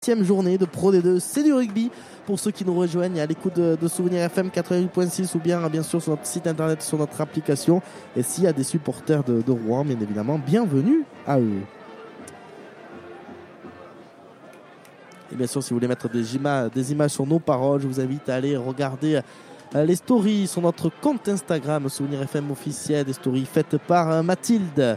8e journée de Pro D2, c'est du rugby pour ceux qui nous rejoignent à l'écoute de Souvenir FM 88.6 ou bien sûr sur notre site internet, sur notre application. Et s'il y a des supporters de Rouen, bien évidemment, bienvenue à eux. Et bien sûr, si vous voulez mettre des images sur nos paroles, je vous invite à aller regarder les stories sur notre compte Instagram Souvenir FM officiel, des stories faites par Mathilde.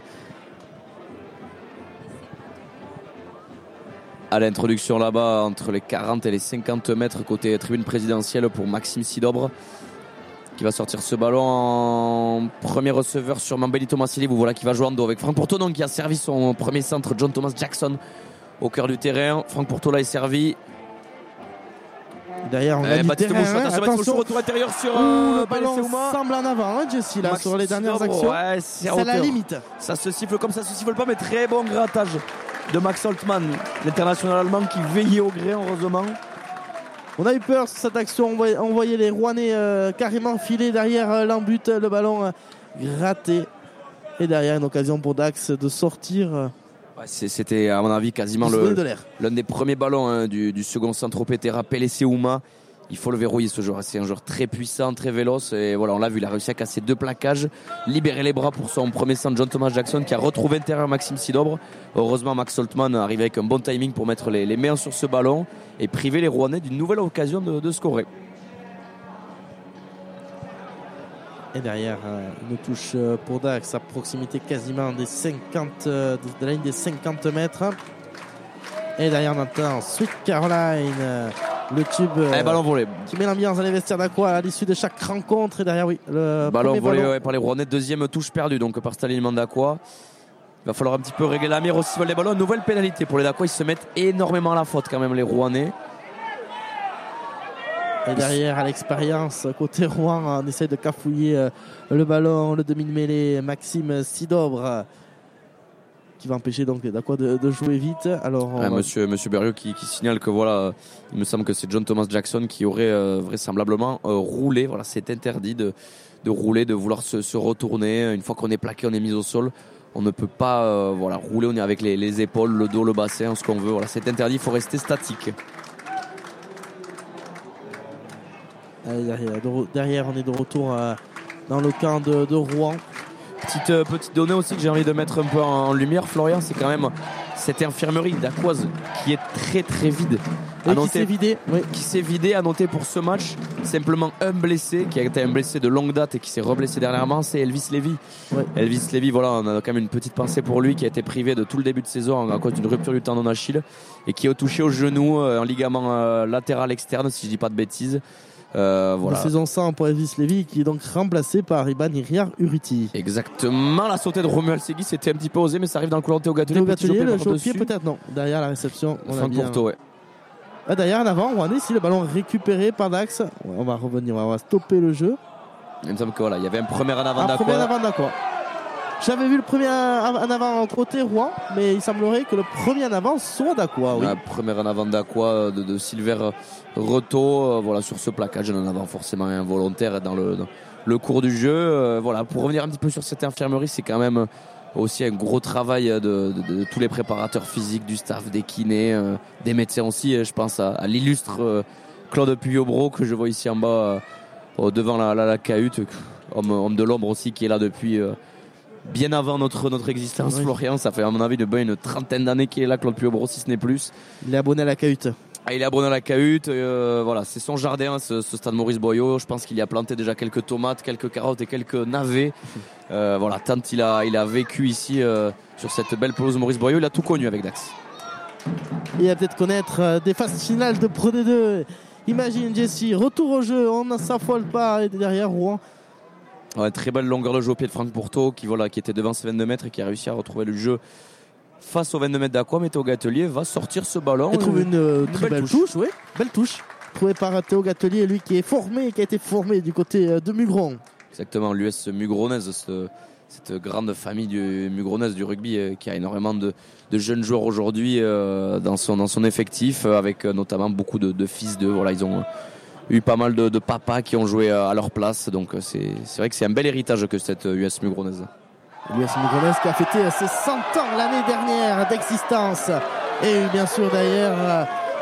À l'introduction là-bas, entre les 40 et les 50 mètres côté tribune présidentielle pour Maxime Sidobre, qui va sortir ce ballon en premier receveur sur Mambelli Tomasili. Vous voilà qui va jouer en dos avec Franck Pourtola qui a servi son premier centre, John Thomas Jackson, au cœur du terrain. Franck Pourtola est servi. Derrière, on a attention, retour intérieur sur le ballon semble en avant, hein, Jesse, là, sur les dernières actions. Ouais, c'est à la limite. Ça se siffle comme ça se siffle pas, mais très bon grattage de Max Holtmann, l'international allemand qui veillait au gré, heureusement. On a eu peur sur cette action, on voyait les Rouennais carrément filer derrière l'embut, le ballon gratté. Et derrière, une occasion pour Dax de sortir. Ouais, c'était à mon avis quasiment l'un des premiers ballons du second Saint-Tropez Terra Pelé-Seouma. Il faut le verrouiller, ce joueur, c'est un joueur très puissant, très véloce, et voilà, on l'a vu, il a réussi à casser 2 plaquages, libérer les bras pour son premier centre, John Thomas Jackson, qui a retrouvé intérieur Maxime Sidobre. Heureusement, Max Holtmann arrive avec un bon timing pour mettre les mains sur ce ballon et priver les Rouennais d'une nouvelle occasion de scorer. Et derrière, une touche pour Dax à proximité quasiment de la ligne des 50 mètres. Et derrière, on entend Sweet Caroline, le tube ballon volé qui met l'ambiance dans les vestiaires d'Aqua à l'issue de chaque rencontre. Et derrière, oui, le ballon volé par les Rouennais, deuxième touche perdue donc par cet alignement d'Aqua. Il va falloir un petit peu régler la mire aussi sur les ballons. Nouvelle pénalité pour les d'Aqua, ils se mettent énormément à la faute quand même, les Rouennais. Et derrière, à l'expérience, côté Rouen, on essaie de cafouiller le ballon, le demi de mêlée, Maxime Sidobre, qui va empêcher donc d'Aqua de jouer vite. Alors, Monsieur Berriot qui signale que voilà, il me semble que c'est John Thomas Jackson qui aurait vraisemblablement roulé. Voilà, c'est interdit de rouler, de vouloir se retourner. Une fois qu'on est plaqué, on est mis au sol. On ne peut pas rouler, on est avec les épaules, le dos, le bassin, ce qu'on veut. Voilà, c'est interdit, il faut rester statique. Derrière, on est de retour dans le camp de Rouen. Petite donnée aussi que j'ai envie de mettre un peu en lumière, Florian, c'est quand même cette infirmerie d'Aqouaz qui est très très vide. Qui s'est vidée, à noter pour ce match. Simplement un blessé, qui a été un blessé de longue date et qui s'est reblessé dernièrement, c'est Elvis Lévy. Ouais. Elvis Lévy, voilà, on a quand même une petite pensée pour lui, qui a été privé de tout le début de saison à cause d'une rupture du tendon d'Achille et qui est touché au genou, un ligament latéral externe, si je dis pas de bêtises. Voilà. La saison 100 pour Elvis Lévy qui est donc remplacé par Iban Iriar Uriti. Exactement, la sautée de Romuald Segui c'était un petit peu osé, mais ça arrive dans le couloir de Théo Gatelier. Le jeu au pied peut-être non. Derrière la réception, on a bien. Courteau, ouais. Derrière en avant, on a ici le ballon récupéré par Dax. On va revenir, on va stopper le jeu. Il me semble que voilà, il y avait un premier en avant d'Aqua. J'avais vu le premier en avant côté Rouen, mais il semblerait que le premier en avant soit d'Aqua. Oui. Le premier en avant d'Aqua de Silver Reto, voilà, sur ce plaquage, un en avant forcément involontaire dans le cours du jeu. Voilà, pour revenir un petit peu sur cette infirmerie, c'est quand même aussi un gros travail de tous les préparateurs physiques, du staff, des kinés, des médecins aussi. Je pense à l'illustre Claude Puyobro que je vois ici en bas devant la cahute, homme de l'ombre aussi qui est là depuis bien avant notre existence. Oui. Florian, ça fait à mon avis une trentaine d'années qu'il est là, Claude Puyobro, si ce n'est plus. Il est abonné à la cahute. Il est abonné à la cahute, voilà, c'est son jardin, ce stade Maurice Boyau. Je pense qu'il y a planté déjà quelques tomates, quelques carottes et quelques navets. Voilà, tant il a vécu ici sur cette belle pelouse Maurice Boyau, il a tout connu avec Dax. Il va peut-être connaître des phases finales de Pro D2. Imagine Jesse, retour au jeu, on ne s'affole pas, et derrière Rouen. Ouais, très belle longueur de jeu au pied de Franck Pourtola qui était devant ses 22 mètres et qui a réussi à retrouver le jeu face aux 22 mètres d'Aqua. Mais Théo Gatelier va sortir ce ballon et trouve une très belle touche. Oui, belle touche trouvée par Théo Gatelier, lui qui a été formé du côté de Mugron. Exactement, l'US Mugronaise, cette grande famille Mugronaise du rugby qui a énormément de jeunes joueurs aujourd'hui dans son effectif, avec notamment beaucoup de fils d'eux. Voilà, ils ont eu pas mal de papas qui ont joué à leur place, donc c'est vrai que c'est un bel héritage que cette US Mugronaise. L'US Mugronaise qui a fêté ses 100 ans l'année dernière d'existence. Et bien sûr d'ailleurs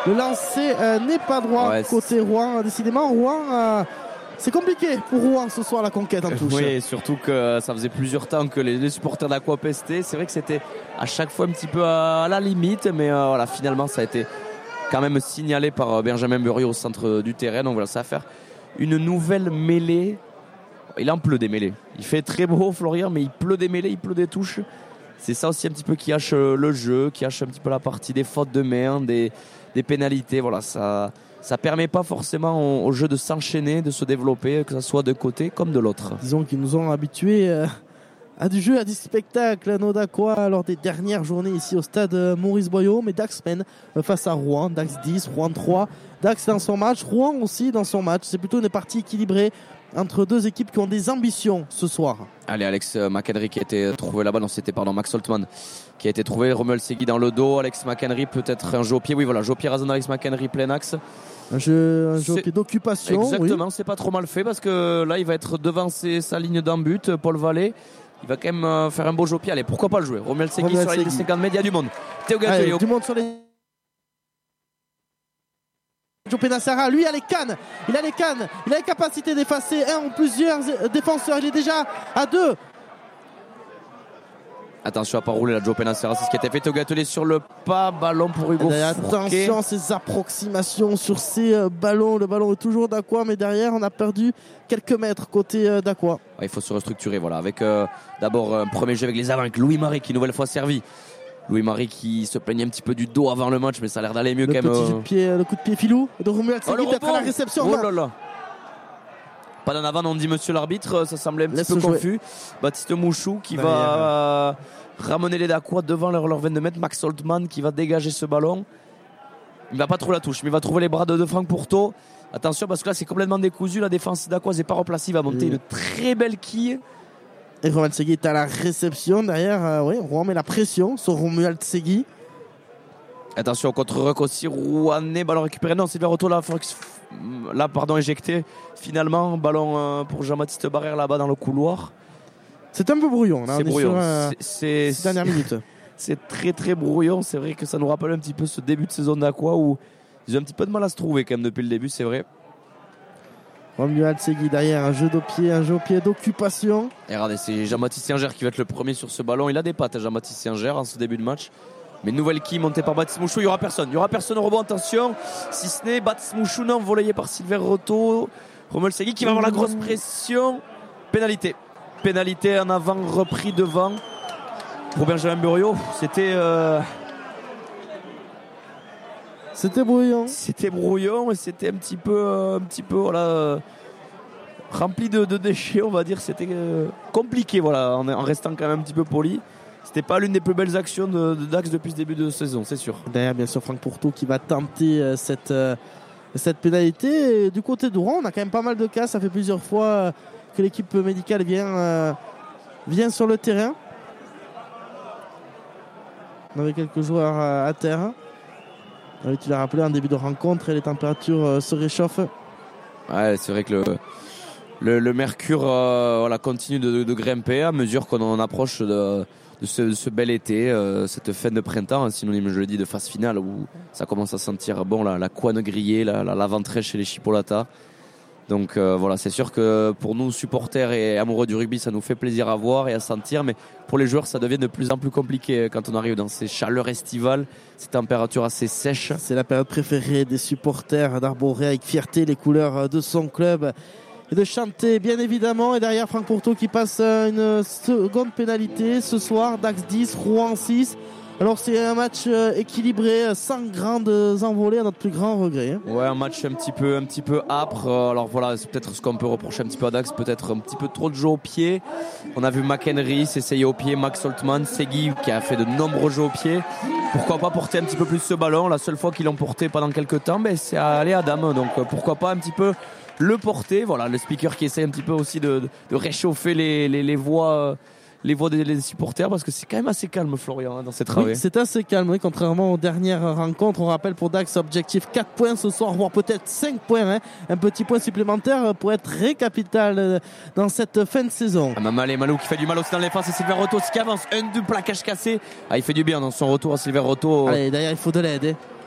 Le lancer n'est pas droit côté Rouen. Décidément, Rouen, c'est compliqué pour Rouen ce soir la conquête en touche. Oui, surtout que ça faisait plusieurs temps que les supporters d'Aqua pestaient. C'est vrai que c'était à chaque fois un petit peu à la limite, mais voilà, finalement ça a été quand même signalé par Benjamin Buriot au centre du terrain. Donc voilà, ça va faire une nouvelle mêlée. Il en pleut des mêlées. Il fait très beau Florian, mais il pleut des mêlées, il pleut des touches. C'est ça aussi un petit peu qui hache le jeu, qui hache un petit peu la partie des fautes de main, des pénalités. Voilà, ça permet pas forcément au jeu de s'enchaîner, de se développer, que ce soit de côté comme de l'autre. Disons qu'ils nous ont habitués à du jeu, à du spectacle, nos Dacquois, lors des dernières journées ici au stade Maurice Boyau. Mais Dax mène face à Rouen, Dax 10, Rouen 3. Dax dans son match, Rouen aussi dans son match. C'est plutôt une partie équilibrée entre deux équipes qui ont des ambitions ce soir. Allez, Alex McHenry qui a été trouvé là-bas. Non, c'était Max Holtman qui a été trouvé. Romuald Segui dans le dos. Alex McHenry, peut-être un jeu au pied. Oui, voilà, jeu au pied Razon, Alex McHenry, plein axe. Un jeu au pied d'occupation. Exactement, oui. C'est pas trop mal fait parce que là, il va être devant sa ligne d'en but. Paul Vallée, il va quand même faire un beau jeu au pied. Allez, pourquoi pas le jouer? Romuald Segui sur la ligne de 50 mètres, il y a du monde. Théo Gatuello. Du monde sur les. Joe Penassara, lui, il a les cannes. Il a la capacité d'effacer un ou plusieurs défenseurs. Il est déjà à 2. Attention à pas rouler la Joe Penassara, c'est ce qui a été fait. Théo Gatuello sur le pas, ballon pour Hugo Fourquet. Attention à ces approximations sur ces ballons. Le ballon est toujours d'Aqua, mais derrière, on a perdu quelques mètres côté d'Aqua. Il faut se restructurer, voilà, avec d'abord un premier jeu avec les avants, avec Louis-Marie qui nouvelle fois servi. Louis-Marie qui se plaignait un petit peu du dos avant le match, mais ça a l'air d'aller mieux quand même. Le coup de pied filou de Romuald Segui, peut-être à la réception. Oh là là. Pas d'en avant, on dit monsieur l'arbitre, ça semblait un petit peu confus. Baptiste Mouchou qui va ramener les Dacquois devant leur 22 mètres. Max Holtman qui va dégager ce ballon. Il va pas trouver la touche, mais il va trouver les bras de Franck Pourteau. Attention parce que là c'est complètement décousu, la défense d'Aqua n'est pas replacée, il va monter une très belle quille. Et Romuald Segui est à la réception derrière. Rouen met la pression sur Romuald Segui. Attention au contre-rec aussi. Rouennais, ballon récupéré. Non, Sylvain Roto là, éjecté. Finalement, ballon pour Jean-Baptiste Barrère là-bas dans le couloir. C'est un peu brouillon. Là, c'est brouillon. C'est dernière minute. C'est très très brouillon. C'est vrai que ça nous rappelle un petit peu ce début de saison d'Aqua où ils ont un petit peu de mal à se trouver quand même depuis le début, c'est vrai. Romuald Segui derrière, un jeu au pied d'occupation. Et regardez, c'est Jean-Baptiste Singer qui va être le premier sur ce ballon. Il a des pattes, Jean-Baptiste Singer, en ce début de match. Mais nouvelle qui montée par Baptiste Mouchou, il n'y aura personne au rebond, attention. Si ce n'est Baptiste Mouchou, non, volayé par Sylvain Roto. Romuald Segui qui va avoir la grosse pression. Pénalité en avant, repris devant. Pour Benjamin Buriot, c'était brouillon. C'était brouillon et c'était un petit peu voilà, rempli de déchets, on va dire. C'était compliqué, voilà, en restant quand même un petit peu poli. C'était pas l'une des plus belles actions de Dax depuis ce début de saison, c'est sûr. Derrière, bien sûr, Franck Pourteau qui va tenter cette pénalité. Et du côté de Rouen, on a quand même pas mal de cas. Ça fait plusieurs fois que l'équipe médicale vient sur le terrain. On avait quelques joueurs à terre. Tu l'as rappelé en début de rencontre, et les températures se réchauffent. Ouais, c'est vrai que le mercure continue de grimper à mesure qu'on approche de ce bel été, cette fin de printemps, synonyme, je le dis, de phase finale où ça commence à sentir bon la couenne grillée, la ventrèche chez les chipolatas. Donc voilà, c'est sûr que pour nous supporters et amoureux du rugby, ça nous fait plaisir à voir et à sentir, mais pour les joueurs ça devient de plus en plus compliqué quand on arrive dans ces chaleurs estivales, ces températures assez sèches. C'est la période préférée des supporters d'arborer avec fierté les couleurs de son club et de chanter bien évidemment. Et derrière, Franck Pourteau qui passe une seconde pénalité ce soir. Dax 10, Rouen 6. Alors c'est un match équilibré, sans grandes envolées à notre plus grand regret. Ouais, un match un petit peu âpre. Alors voilà, c'est peut-être ce qu'on peut reprocher un petit peu à Dax, peut-être un petit peu trop de jeux au pied. On a vu McHenry s'essayer au pied, Max Holtman, Segui qui a fait de nombreux jeux au pied. Pourquoi pas porter un petit peu plus ce ballon? La seule fois qu'ils l'ont porté pendant quelques temps, c'est allé à Dame. Donc pourquoi pas un petit peu le porter. Voilà, le speaker qui essaie un petit peu aussi de réchauffer les voix. Les voix des supporters, parce que c'est quand même assez calme, Florian, dans cette travée. Oui, c'est assez calme, oui, contrairement aux dernières rencontres. On rappelle pour Dax, objectif 4 points ce soir, voire peut-être 5 points. Un petit point supplémentaire pourrait être très capital dans cette fin de saison. Mamalé Malou qui fait du mal aussi dans les faces, et Sylvain Roto qui avance, un du plaquage cassé. Il fait du bien dans son retour à Sylvain Roto. Allez, d'ailleurs, il faut de l'aide.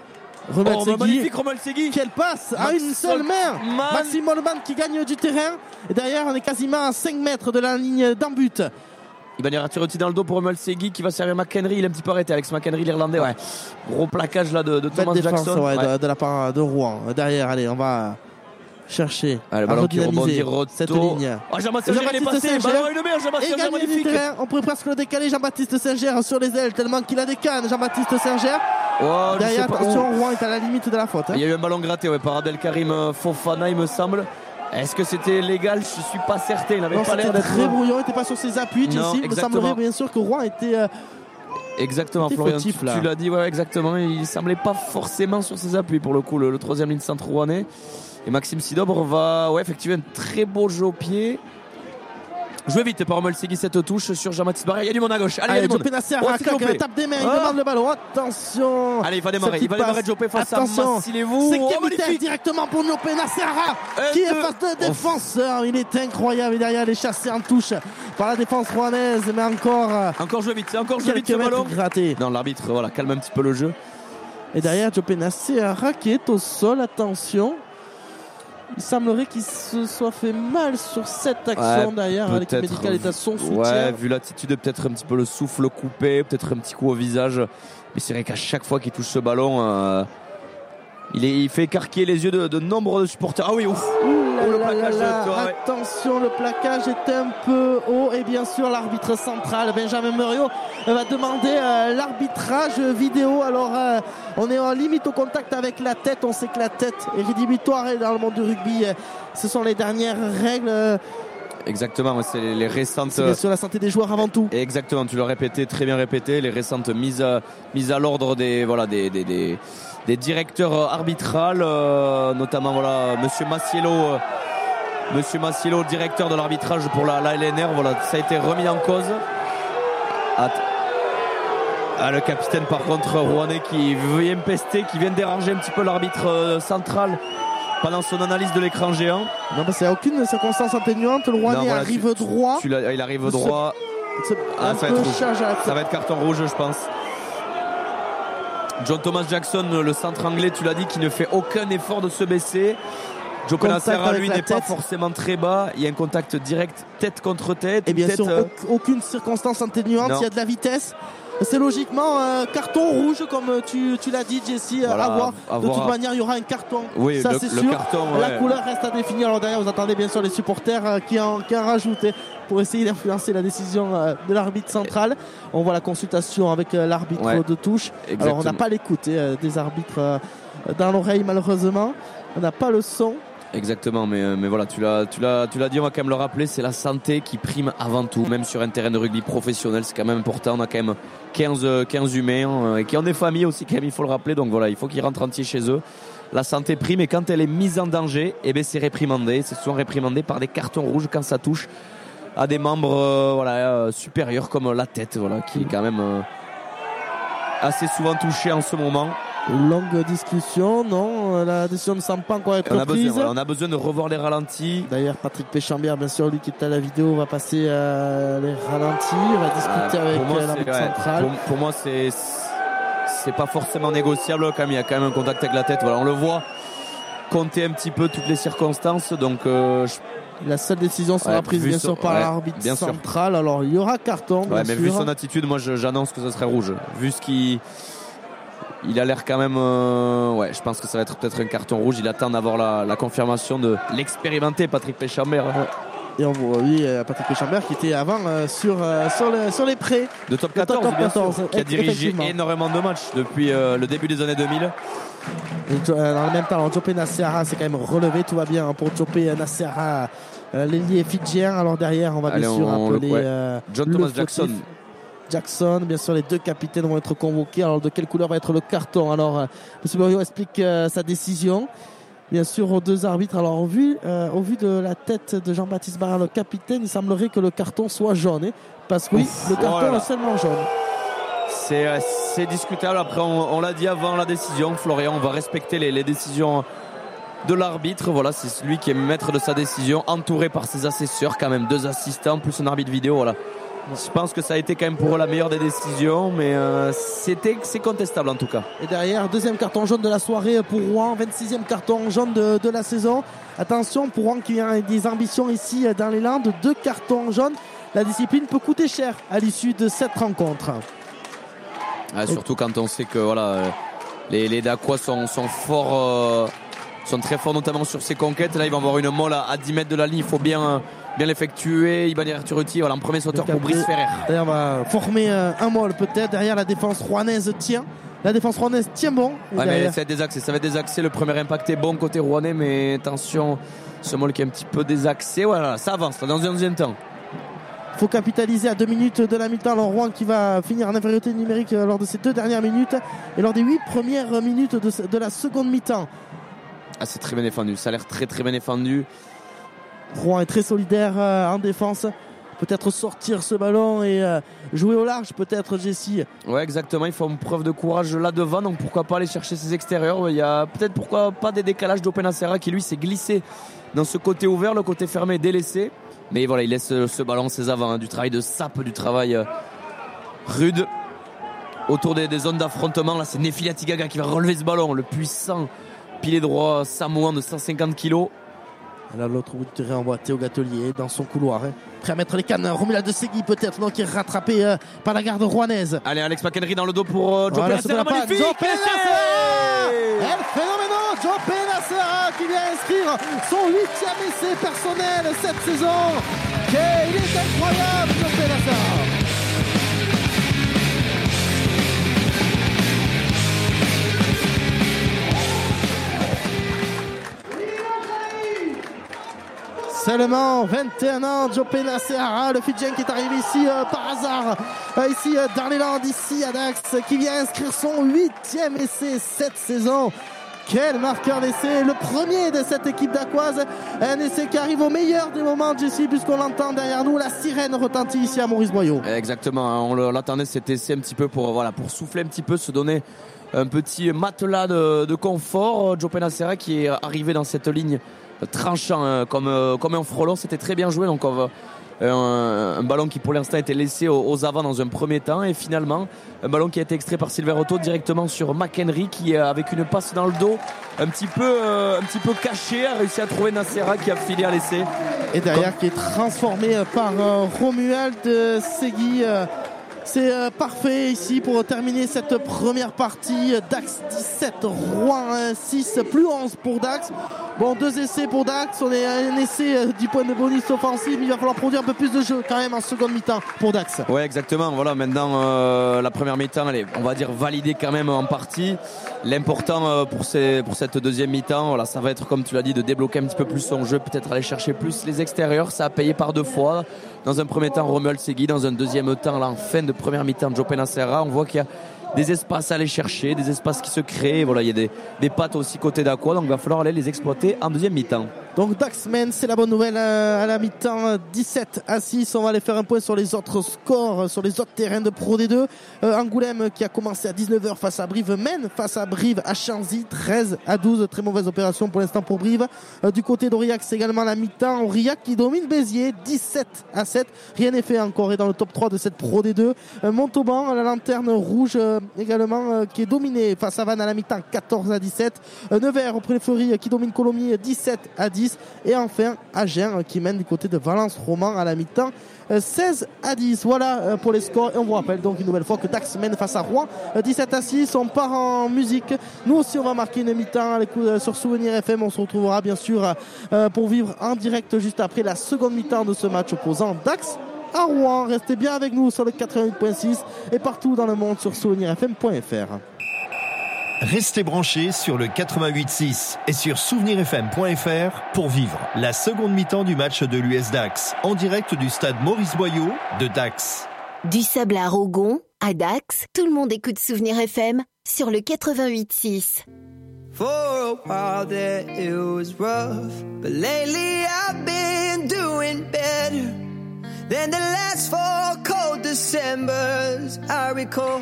Magnifique Romain Segui. Quelle passe à une seule main. Maxime Molleman qui gagne du terrain. Et derrière, on est quasiment à 5 mètres de la ligne d'en but. Il va venir à tirer dans le dos pour Romain Segui qui va servir McHenry. Il est un petit peu arrêté. Alex McHenry, l'Irlandais. Ouais. Gros plaquage là de Thomas défense, Jackson. De la part de Rouen. Derrière, allez, on va chercher le ballon qui rebondit, cette ligne. Jean-Baptiste Saint-Ger est passé. Jean-Baptiste magnifique. On pourrait presque le décaler. Jean-Baptiste Saint-Ger sur les ailes tellement qu'il a des cannes. Jean-Baptiste Saint-Ger. Derrière, attention, Rouen est à la limite de la faute. Il y a eu un ballon gratté par Abdelkarim Fofana, il me semble. Est-ce que c'était légal? Je suis pas certain. Il n'avait pas l'air d'être très brouillon. Il n'était pas sur ses appuis. Jessie, il me semblerait bien sûr que Rouen était. Exactement, Florian, tu l'as dit, exactement. Il semblait pas forcément sur ses appuis pour le coup, le troisième ligne centre rouennais. Et Maxime Sidobre va effectivement un très beau jeu au pied. Joué vite par Romain Segui cette touche sur Jean-Baptiste Barré. Il y a du monde à gauche. Allez, il y a du monde. Tape des mains, il demande le ballon. Attention. Allez, il va démarrer Jopé face à Massilevou. Cinquième vitesse directement pour Jopé Nassera qui est face de défenseur. Il est incroyable. Et derrière, il est chassé en touche par la défense rouennaise. Mais encore joué vite. Ce ballon. Gratté. Non, l'arbitre, calme un petit peu le jeu. Et derrière, Jopé Nassera qui est au sol. Attention. Il semblerait qu'il se soit fait mal sur cette action d'ailleurs. L'équipe médicale est à son soutien. Ouais, vu l'attitude, peut-être un petit peu le souffle coupé, peut-être un petit coup au visage. Mais c'est vrai qu'à chaque fois qu'il touche ce ballon, il fait écarquiller les yeux de nombreux supporters. Ah oui, ouf. Attention, le plaquage est un peu haut. Et bien sûr, l'arbitre central, Benjamin Muriot, va demander l'arbitrage vidéo. Alors, on est en limite au contact avec la tête. On sait que la tête est rédhibitoire dans le monde du rugby. Ce sont les dernières règles. Exactement, c'est les récentes. C'est bien sûr la santé des joueurs avant tout. Exactement, tu l'as répété, très bien répété. Les récentes mises à l'ordre des directeurs arbitrales, notamment Monsieur Massiello, directeur de l'arbitrage pour la LNR. Ça a été remis en cause. Le capitaine par contre rouennais qui vient pester, qui vient déranger un petit peu l'arbitre central pendant son analyse de l'écran géant. Non, parce qu'il n'y a aucune circonstance atténuante. Le Rouennais arrive droit. Il arrive droit. Ça va être carton rouge, je pense. John Thomas Jackson, le centre anglais, tu l'as dit, qui ne fait aucun effort de se baisser. Joe Nassera, lui, n'est pas forcément très bas. Il y a un contact direct tête contre tête. Et bien sûr, aucune circonstance atténuante. Il y a de la vitesse. C'est logiquement carton rouge, comme tu l'as dit, Jessie. À voir. De toute manière, il y aura un carton. Oui, ça, c'est sûr. La couleur reste à définir. Alors derrière, vous attendez bien sûr les supporters qui en rajoutent pour essayer d'influencer la décision de l'arbitre central. On voit la consultation avec l'arbitre de touche. Exactement. Alors, on n'a pas l'écoute des arbitres dans l'oreille, malheureusement. On n'a pas le son. Exactement, mais voilà, tu l'as dit, on va quand même le rappeler, c'est la santé qui prime avant tout, même sur un terrain de rugby professionnel, c'est quand même important. On a quand même 15 humains et qui ont des familles aussi, quand même, il faut le rappeler. Donc voilà, il faut qu'ils rentrent entiers chez eux. La santé prime et quand elle est mise en danger, c'est réprimandé. C'est souvent réprimandé par des cartons rouges quand ça touche à des membres supérieurs comme la tête, qui est quand même assez souvent touchée en ce moment. Longue discussion, non, la décision ne semble pas encore être prise. On a besoin de revoir les ralentis. D'ailleurs, Patrick Péchambière, bien sûr, lui qui est à la vidéo, va passer les ralentis, va discuter avec l'arbitre central. Pour moi, c'est pas forcément négociable. Quand il y a quand même un contact avec la tête. On le voit compter un petit peu toutes les circonstances. Donc, la seule décision sera prise bien sûr par l'arbitre central. Alors, il y aura carton. Mais vu son attitude, moi, j'annonce que ce serait rouge. Vu ce qui il a l'air quand même je pense que ça va être peut-être un carton rouge. Il attend d'avoir la confirmation de l'expérimenté Patrick Péchambert. Et on voit Patrick Péchambert qui était avant sur les prés de top 14, bien sûr, qui a dirigé énormément de matchs depuis le début des années 2000. Et dans le même temps, Jopé Nassera s'est quand même relevé, tout va bien pour Jopé Nassera, l'ailier fidjien. Alors derrière, on va bien sûr appeler John Thomas Jackson, bien sûr, les deux capitaines vont être convoqués. Alors, de quelle couleur va être le carton? Alors, M. Muriot explique sa décision. Bien sûr, aux deux arbitres. Alors, au vu de la tête de Jean-Baptiste Barré, le capitaine, il semblerait que le carton soit jaune. Parce que oui, le carton est seulement jaune. C'est discutable. Après, on l'a dit avant la décision, Florian, on va respecter les décisions de l'arbitre. Voilà, c'est lui qui est maître de sa décision, entouré par ses assesseurs, quand même 2 assistants, plus un arbitre vidéo. Voilà. Je pense que ça a été quand même pour eux la meilleure des décisions, mais c'est contestable en tout cas. Et derrière, deuxième carton jaune de la soirée pour Rouen, 26e carton jaune de la saison. Attention pour Rouen qui a des ambitions ici dans les Landes, 2 cartons jaunes. La discipline peut coûter cher à l'issue de cette rencontre. Surtout quand on sait que voilà, les Dacquois sont forts, sont très forts notamment sur ces conquêtes. Là, ils vont avoir une molle à 10 mètres de la ligne. Il faut bien l'effectuer. Iban Arturuti, voilà, en premier sauteur pour Brice Ferrer. D'ailleurs, on va former un molle peut-être. Derrière, la défense rouennaise tient. La défense rouennaise tient bon. Ouais, mais ça va être désaxé. Le premier impact est bon côté rouennais, mais attention, ce molle qui est un petit peu désaxé. Voilà, ça avance là, dans un deuxième temps. Il faut capitaliser à 2 minutes de la mi-temps. Alors Rouen qui va finir en infériorité numérique lors de ces 2 dernières minutes et lors des 8 premières minutes de la seconde mi-temps. C'est très bien défendu. Ça a l'air très très bien défendu. Rouen est très solidaire en défense. Peut-être sortir ce ballon et jouer au large, peut-être, Jessie. Ouais, exactement. Il faut une preuve de courage là devant. Donc pourquoi pas aller chercher ses extérieurs. Il y a peut-être pourquoi pas des décalages d'Openacera qui lui s'est glissé dans ce côté ouvert, le côté fermé délaissé. Mais voilà, il laisse ce ballon ses avants, du travail de sape, du travail rude autour des zones d'affrontement. Là, c'est Nefi Atigaga qui va relever ce ballon, le puissant pilier droit samoan de 150 kg. Là, l'autre bout de terrain, on voit Théo Gatelier dans son couloir, prêt à mettre les cannes. Romula de Segui peut-être, donc qui est rattrapé par la garde rouennaise. Allez, Alex McHenry dans le dos pour Joe Penacera, magnifique. Joe Penacera, El phénoménal Joe Penacera qui vient inscrire son 8e essai personnel cette saison. Il est incroyable, Joe Penacera. Seulement 21 ans, Joe Penacera, le Fidjien qui est arrivé ici par hasard, ici dans les Landes, ici à Dax, qui vient inscrire son 8e essai cette saison. Quel marqueur d'essai, le premier de cette équipe dacquoise, un essai qui arrive au meilleur des moments, Jessie, puisqu'on l'entend derrière nous, la sirène retentit ici à Maurice Boyau. Exactement, on l'attendait cet essai un petit peu pour souffler un petit peu, se donner un petit matelas de confort. Joe Penacera qui est arrivé dans cette ligne tranchant comme un frelon, c'était très bien joué. Donc un ballon qui pour l'instant a été laissé aux avants dans un premier temps, et finalement un ballon qui a été extrait par Sylvain Otto directement sur McHenry qui avec une passe dans le dos un petit peu caché a réussi à trouver Nacera qui a filé à l'essai, et derrière qui est transformé par Romuald Segui. C'est parfait ici pour terminer cette première partie. Dax 17, Rouen 6, plus 11 pour Dax. Bon, 2 essais pour Dax. On est à un essai du point de bonus offensif. Il va falloir produire un peu plus de jeu quand même en seconde mi-temps pour Dax. Ouais, exactement. Voilà, maintenant la première mi-temps, elle est, on va dire, validée quand même en partie. L'important pour cette deuxième mi-temps, voilà, ça va être, comme tu l'as dit, de débloquer un petit peu plus son jeu, peut-être aller chercher plus les extérieurs. Ça a payé par 2 fois. Dans un premier temps, Romuald Segui. Dans un deuxième temps, là, en fin de première mi-temps, Joe Penacera. On voit qu'il y a des espaces à aller chercher, des espaces qui se créent. Voilà, il y a des pattes aussi côté Dacquois, donc il va falloir aller les exploiter en deuxième mi-temps. Donc Dax mène, c'est la bonne nouvelle à la mi-temps, 17-6. On va aller faire un point sur les autres scores, sur les autres terrains de Pro D2. Angoulême qui a commencé à 19h face à Brive mène face à Brive à Chanzy, 13-12. Très mauvaise opération pour l'instant pour Brive. Du côté d'Aurillac, c'est également la mi-temps. Aurillac qui domine Béziers, 17-7. Rien n'est fait encore et dans le top 3 de cette Pro D2. Montauban, la lanterne rouge également qui est dominée face à Vannes à la mi-temps, 14-17. Nevers auprès de Fleury qui domine Colomiers, 17-10. Et enfin Agen qui mène du côté de Valence-Roman à la mi-temps, 16-10. Voilà pour les scores, et on vous rappelle donc une nouvelle fois que Dax mène face à Rouen, 17-6. On part en musique, nous aussi on va marquer une mi-temps sur Souvenir FM. On se retrouvera bien sûr pour vivre en direct juste après la seconde mi-temps de ce match opposant Dax à Rouen. Restez bien avec nous sur le 88.6 et partout dans le monde sur souvenirfm.fr. Restez branchés sur le 88.6 et sur souvenirfm.fr pour vivre la seconde mi-temps du match de l'US Dax en direct du stade Maurice Boyau de Dax. Du Sable à Rogon, à Dax, tout le monde écoute Souvenir FM sur le 88.6. For a while there it was rough, but lately I've been doing better than the last 4 cold Decembers I recall.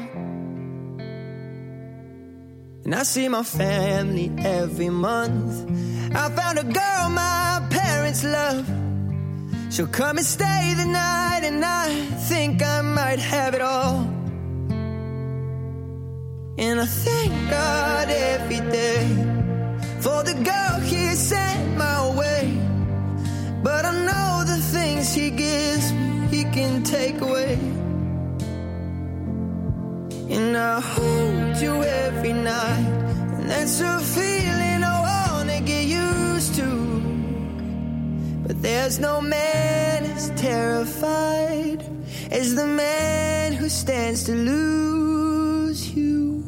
And I see my family every month. I found a girl my parents love. She'll come and stay the night, and I think I might have it all. And I thank God every day for the girl He sent my way. But I know the things He gives me, He can take away. And I hold you every night, and that's a feeling I wanna get used to. But there's no man as terrified as the man who stands to lose you.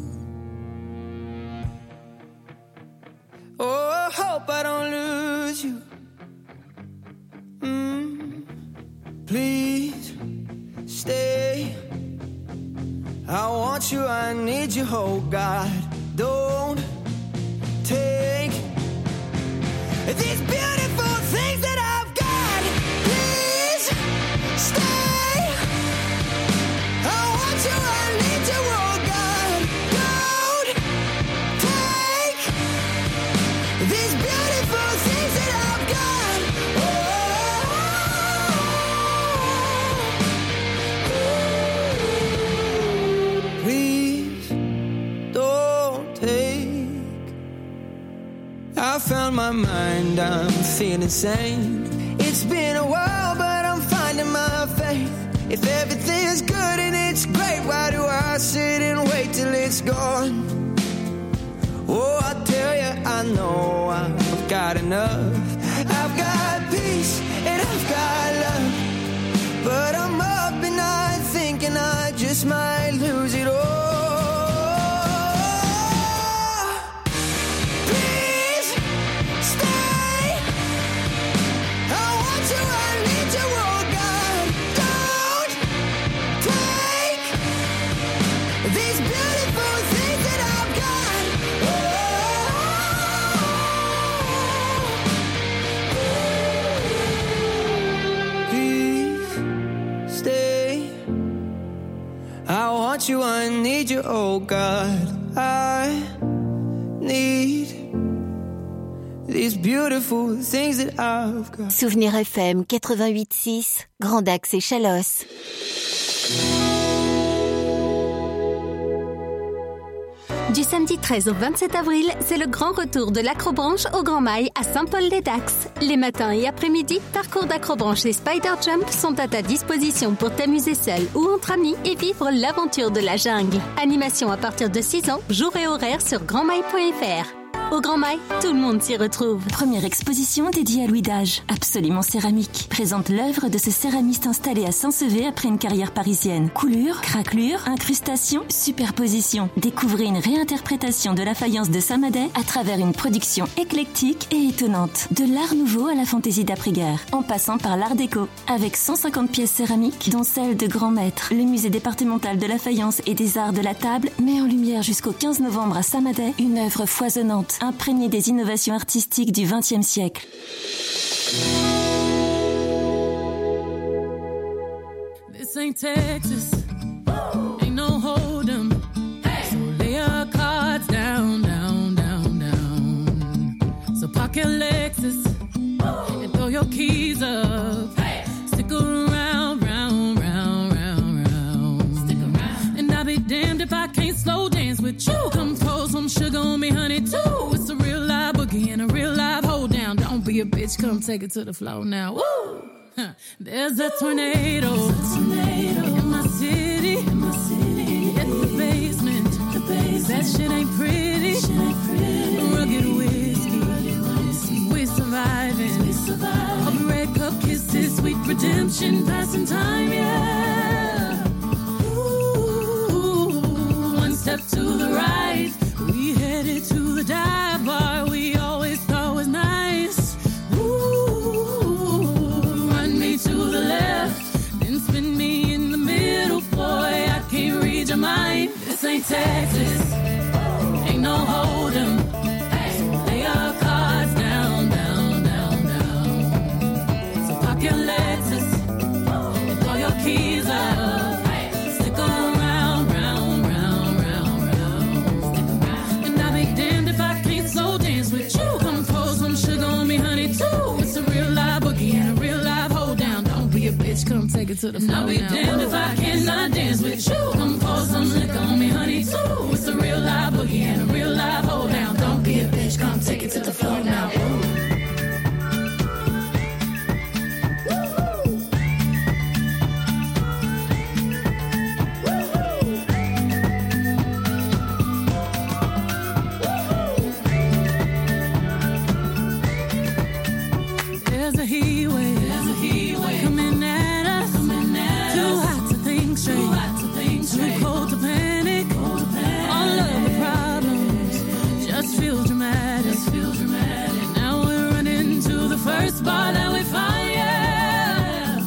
Oh, I hope I don't lose you. Please stay. I want you, I need you, oh God. Don't take these beautiful things that I've got. Please stay. I want you, I need you, oh God. Don't take these beautiful things that I've got. Please don't take. I found my mind, I'm feeling sane. It's been a while, but I'm finding my faith. If everything's good and it's great, why do I sit and wait till it's gone? Oh, I tell you, I know I've got enough. I've got peace and I've got love. But I'm up and I'm thinking I just might lose it all. You, I need you, oh God. I need these beautiful things that I've got. Souvenir FM 88.6, Grand Dax et Chalosse. Du samedi 13 au 27 avril, c'est le grand retour de l'Acrobranche au Grand Mail à Saint-Paul-les-Dax. Les matins et après-midi, parcours d'Acrobranche et Spider Jump sont à ta disposition pour t'amuser seul ou entre amis et vivre l'aventure de la jungle. Animation à partir de 6 ans, jour et horaire sur grandmail.fr. Au Grand Mail, tout le monde s'y retrouve. Première exposition dédiée à Louis Dage, Absolument Céramique, présente l'œuvre de ce céramiste installé à Saint-Sevé après une carrière parisienne. Coulure, craquelure, incrustation, superposition. Découvrez une réinterprétation de la faïence de Saint-Madé à travers une production éclectique et étonnante. De l'art nouveau à la fantaisie d'après-guerre, en passant par l'art déco. Avec 150 pièces céramiques, dont celle de Grand Maître. Le musée départemental de la faïence et des arts de la table met en lumière jusqu'au 15 novembre à Saint-Madé une œuvre foisonnante, imprégnée des innovations artistiques du XXe siècle. This ain't Texas, ain't no hold'em. So lay your cards down, down, down, down. So park your Lexus and throw your keys up. Stick around, round, round, round, round. Stick around. And I'll be damned if I can't slow dance with you. Come pour some sugar on me, honey, too. It's a real live boogie and a real live hold down. Don't be a bitch, come take it to the floor now. Woo! There's a tornado in my city, at the basement. That shit ain't pretty. Rugged whiskey, we're surviving. Of red cup kisses, sweet redemption, passing time, yeah. Ooh, one step to the right, we headed to the dive bar we always thought was nice. To the left, then spin me in the middle, boy, I can't read your mind. This ain't Texas, ain't no hold'em. Lay your cards down, down, down, down. So park your Lexus and throw your keys up. it to the floor. I'll be damned if I cannot dance with you. Come pour some liquor on me, honey, too. It's a real live boogie and a real live hold down. Don't be a bitch, come take it to the floor now. There's a heat wave coming at us. Too hot to think straight, too cold to panic. All of the problems just feel dramatic. Now we're running to the first bar that we find. Yeah.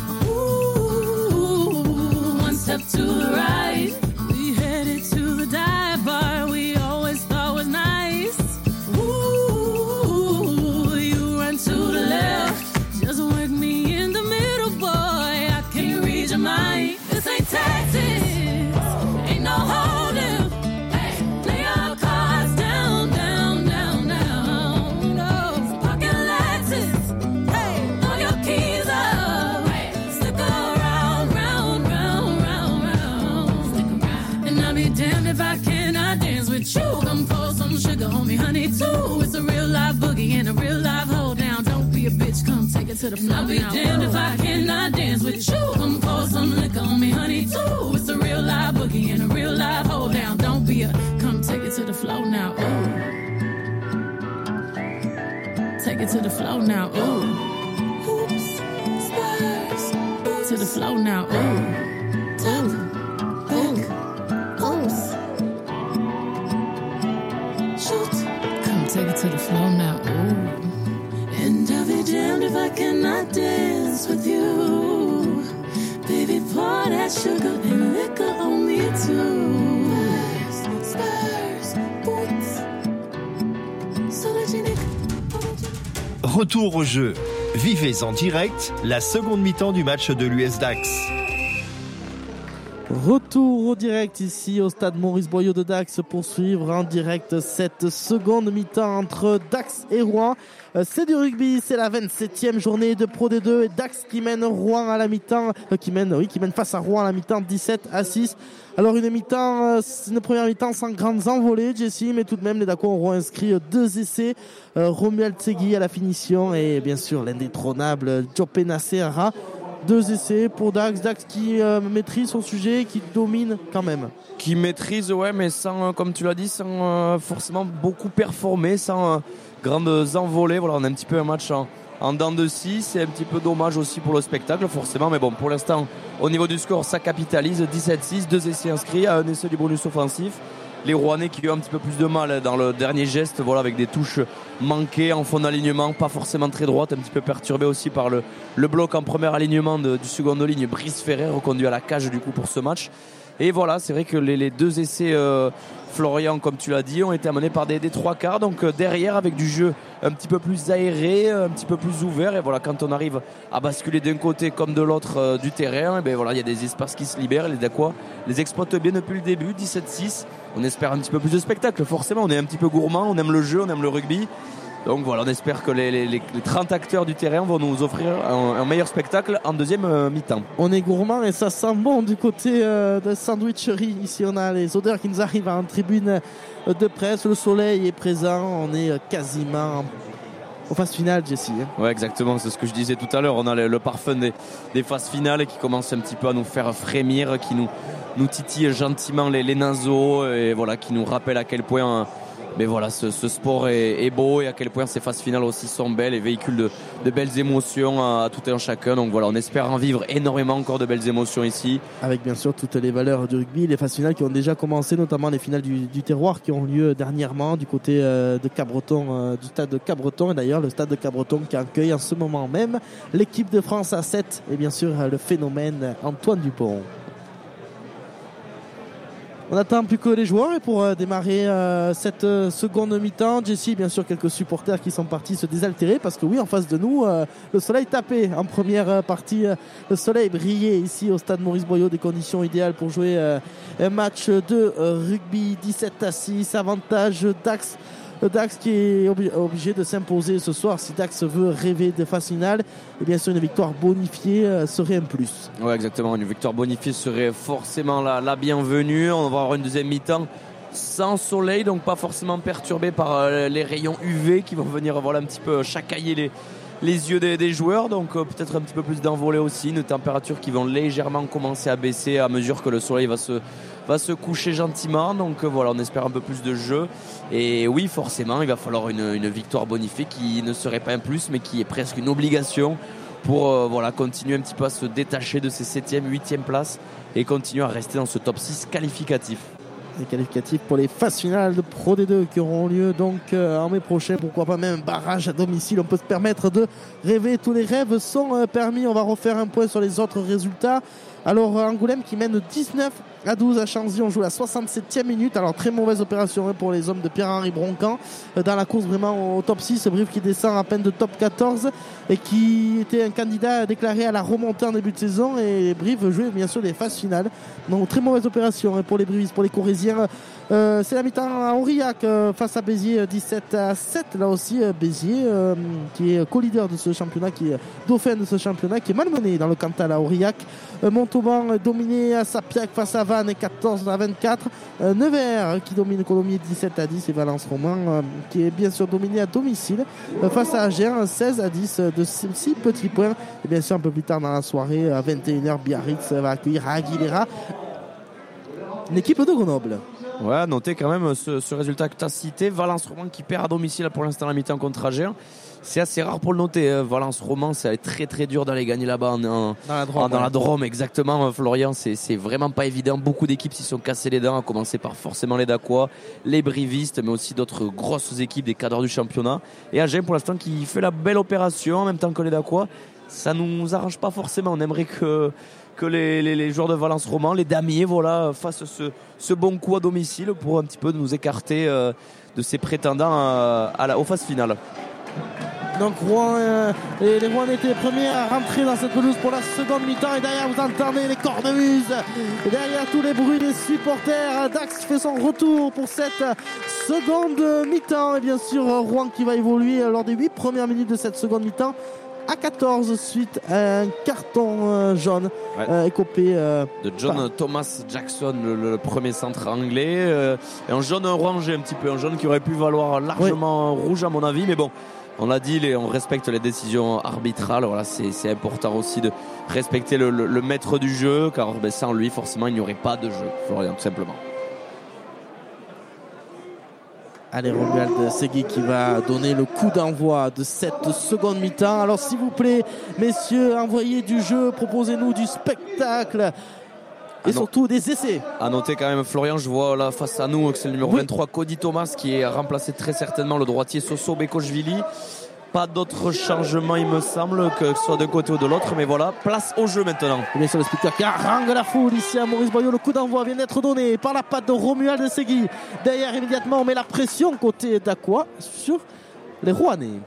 Ooh, one step to the right, we headed to the dive bar we always thought was nice. Ooh, you run to the left, just work me in the middle, boy. I can't read your mind. This ain't Texas, ain't no hold'em. Lay your cards down, down, down, down. No, pocket Lexus, throw your keys up. Stick around, round, round, round, round. And I'll be damned if I cannot dance with you. Come pour some sugar on me, honey, too. It's a real live boogie and a real live hold down. Don't be a bitch, come take it to the floor. I'll be damned if I cannot dance with you. Come pour some liquor on me, honey, too. It's a real live boogie and a real live hold down. Don't be a, come take it to the floor now. Ooh. Take it to the floor now. Ooh. Hoops, spurs, to the floor now. Ooh. Top, back, oops. Shoot, come take it to the floor now. Ooh. And I'll be damned if I cannot dance with you. Baby, pour that sugar and liquor on me too. Spurs, boots, Sologenic. Retour au jeu. Vivez en direct la seconde mi-temps du match de l'US Dax. Retour au direct ici au stade Maurice Boyau de Dax pour suivre en direct cette seconde mi-temps entre Dax et Rouen. C'est du rugby, c'est la 27e journée de Pro D2 et Dax qui mène Rouen à la mi-temps, qui mène face à Rouen à la mi-temps 17-6. Alors une première mi-temps sans grandes envolées, Jessie, mais tout de même les Dacois auront inscrit 2 essais. Romuald Tsegui à la finition et bien sûr l'indétrônable Jope Nassera. 2 essais pour Dax qui maîtrise son sujet, qui domine quand même. Qui maîtrise, ouais, mais sans, comme tu l'as dit, sans forcément beaucoup performer, sans grandes envolées. Voilà, on a un petit peu un match en dents de scie. C'est un petit peu dommage aussi pour le spectacle, forcément. Mais bon, pour l'instant, au niveau du score, ça capitalise. 17-6, 2 essais inscrits, un essai du bonus offensif. Les Rouennais qui ont un petit peu plus de mal dans le dernier geste, voilà, avec des touches manquées en fond d'alignement, pas forcément très droite, un petit peu perturbé aussi par le bloc en premier alignement du second de ligne, Brice Ferrer, reconduit à la cage du coup pour ce match. Et voilà, c'est vrai que les 2 essais Florian, comme tu l'as dit, ont été amenés par des 3/4, donc derrière avec du jeu un petit peu plus aéré, un petit peu plus ouvert. Et voilà, quand on arrive à basculer d'un côté comme de l'autre du terrain, et ben voilà, il y a des espaces qui se libèrent. Les Dacois les exploitent bien depuis le début. 17-6. On espère un petit peu plus de spectacle. Forcément, on est un petit peu gourmand, on aime le jeu, on aime le rugby. Donc voilà, on espère que les 30 acteurs du terrain vont nous offrir un meilleur spectacle en deuxième mi-temps. On est gourmand et ça sent bon du côté de sandwicherie. Ici, on a les odeurs qui nous arrivent en tribune de presse. Le soleil est présent. On est quasiment aux phases finales, Jessie. Ouais, exactement. C'est ce que je disais tout à l'heure. On a le parfum des phases finales qui commence un petit peu à nous faire frémir, qui nous titille gentiment les naseaux et voilà, qui nous rappelle à quel point mais voilà, ce sport est beau et à quel point ces phases finales aussi sont belles et véhiculent de belles émotions à tout un chacun. Donc voilà, on espère en vivre énormément encore de belles émotions ici. Avec bien sûr toutes les valeurs du rugby, les phases finales qui ont déjà commencé, notamment les finales du terroir qui ont lieu dernièrement du côté de Cabreton, du stade de Cabreton. Et d'ailleurs, le stade de Cabreton qui accueille en ce moment même l'équipe de France à 7 et bien sûr le phénomène Antoine Dupont. On attend plus que les joueurs et pour démarrer cette seconde mi-temps, Jessie, bien sûr quelques supporters qui sont partis se désaltérer parce que oui, en face de nous, le soleil tapait en première partie, le soleil brillait ici au stade Maurice Boyau, des conditions idéales pour jouer un match de rugby. 17-6, avantage Dax Dax qui est obligé de s'imposer ce soir. Si Dax veut rêver de phase finale, et bien sûr une victoire bonifiée serait un plus. Ouais, exactement, une victoire bonifiée serait forcément la bienvenue. On va avoir une deuxième mi-temps sans soleil, donc pas forcément perturbé par les rayons UV qui vont venir un petit peu chacailler les yeux des joueurs, donc peut-être un petit peu plus d'envolée aussi, une température qui vont légèrement commencer à baisser à mesure que le soleil va se coucher gentiment, donc on espère un peu plus de jeu. Et oui, forcément il va falloir une victoire bonifiée qui ne serait pas un plus mais qui est presque une obligation pour continuer un petit peu à se détacher de ces 7e, 8e places et continuer à rester dans ce top 6 qualificatif. Les qualificatifs pour les phases finales de Pro D2 qui auront lieu donc en mai prochain, pourquoi pas même un barrage à domicile. On peut se permettre de rêver, tous les rêves sont permis. On va refaire un point sur les autres résultats. Alors Angoulême qui mène 19-12 à Chanzy, on joue la 67e minute. Alors très mauvaise opération pour les hommes de Pierre-Henri Broncan dans la course vraiment au top 6. Brive qui descend à peine de top 14 et qui était un candidat déclaré à la remontée en début de saison, et Brive jouait bien sûr les phases finales. Donc très mauvaise opération pour les Brivistes, pour les Corésiens. C'est la mi-temps à Aurillac face à Béziers, 17-7. Là aussi Béziers qui est co-leader de ce championnat, qui est dauphin de ce championnat, qui est malmené dans le Cantal à Aurillac. Montauban dominé à Sapiac face à Vannes 14-24. Nevers qui domine Colomiers 17-10, et Valence Roman qui est bien sûr dominé à domicile face à Agen 16-10 de 6 petits points. Et bien sûr un peu plus tard dans la soirée à 21h, Biarritz va accueillir Aguilera, une équipe de Grenoble. Ouais, notez quand même ce résultat que tu as cité. Valence Roman qui perd à domicile pour l'instant la mi-temps contre Agen. C'est assez rare pour le noter. Valence Roman, ça va être très très dur d'aller gagner là-bas dans la Drôme, exactement. Florian, c'est vraiment pas évident. Beaucoup d'équipes s'y sont cassées les dents, à commencer par forcément les Dacois, les Brivistes, mais aussi d'autres grosses équipes des cadres du championnat. Et Agen pour l'instant qui fait la belle opération en même temps que les Dacois. Ça nous arrange pas forcément. On aimerait que les joueurs de Valence Roman, les damiers, fassent ce bon coup à domicile pour un petit peu nous écarter de ces prétendants aux phases finales. Donc Rouen, les Rouennais étaient les premiers à rentrer dans cette pelouse pour la seconde mi-temps, et derrière vous entendez les cornemuses, et derrière tous les bruits des supporters. Dax fait son retour pour cette seconde mi-temps, et bien sûr Rouen qui va évoluer lors des 8 premières minutes de cette seconde mi-temps à 14 suite à un carton jaune écopé de John Thomas Jackson, le premier centre anglais, et un jaune orangé un petit peu, un jaune qui aurait pu valoir largement rouge à mon avis, mais bon, on l'a dit, on respecte les décisions arbitrales. C'est important aussi de respecter le maître du jeu, car sans lui forcément il n'y aurait pas de jeu, Florian, tout simplement. Allez, Romuald Segui qui va donner le coup d'envoi de cette seconde mi-temps. Alors s'il vous plaît, messieurs, envoyez du jeu, proposez-nous du spectacle et surtout des essais. À noter quand même, Florian, je vois là face à nous que c'est le numéro 23, Cody Thomas, qui est remplacé très certainement le droitier Soso Bekochvili. Pas d'autres changements, il me semble, que ce soit d'un côté ou de l'autre, mais voilà, place au jeu maintenant. Et bien sûr, le speaker qui harangue la foule ici à Maurice Boyau. Le coup d'envoi vient d'être donné par la patte de Romuald Segui. Derrière, immédiatement, on met la pression côté d'Aqua sur les Rouennais.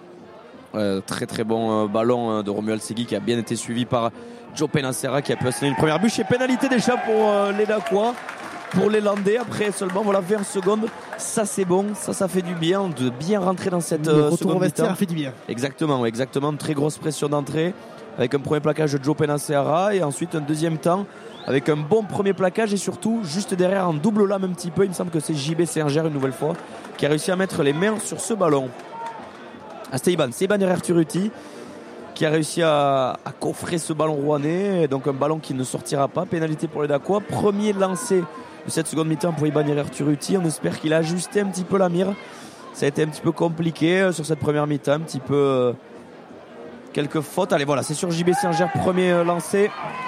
Très très bon ballon de Romuald Segui qui a bien été suivi par Joe Penacera qui a pu assurer une première bûche et pénalité déjà pour les Dacois, pour les Landais. Après seulement 20 secondes, ça c'est bon, ça fait du bien de bien rentrer dans cette retour au vestiaire fait du bien. Exactement, une très grosse pression d'entrée avec un premier plaquage de Joe Penacera et ensuite un deuxième temps avec un bon premier plaquage et surtout juste derrière en double lame un petit peu. Il me semble que c'est JB Singer une nouvelle fois qui a réussi à mettre les mains sur ce ballon. C'était Iban Hererturuti qui a réussi à coffrer ce ballon rouennais, donc un ballon qui ne sortira pas. Pénalité pour les Dacois. Premier lancé de cette seconde mi-temps pour Iban Hererturuti. On espère qu'il a ajusté un petit peu la mire. Ça a été un petit peu compliqué sur cette première mi-temps, un petit peu quelques fautes. Allez, voilà, c'est sur JB Singer, premier lancé.